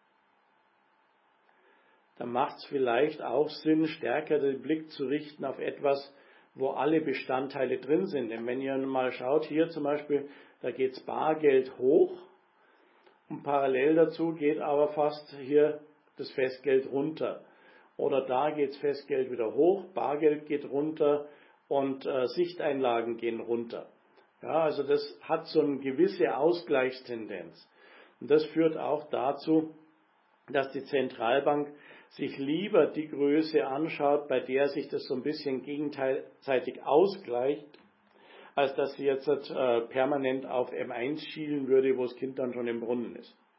dann macht es vielleicht auch Sinn, stärker den Blick zu richten auf etwas, wo alle Bestandteile drin sind. Denn wenn ihr mal schaut, hier zum Beispiel, da geht das Bargeld hoch und parallel dazu geht aber fast hier das Festgeld runter. Oder da geht das Festgeld wieder hoch, Bargeld geht runter und äh, Sichteinlagen gehen runter. Ja, also das hat so eine gewisse Ausgleichstendenz. Und das führt auch dazu, dass die Zentralbank sich lieber die Größe anschaut, bei der sich das so ein bisschen gegenseitig ausgleicht, als dass sie jetzt äh, permanent auf M eins schielen würde, wo das Kind dann schon im Brunnen ist.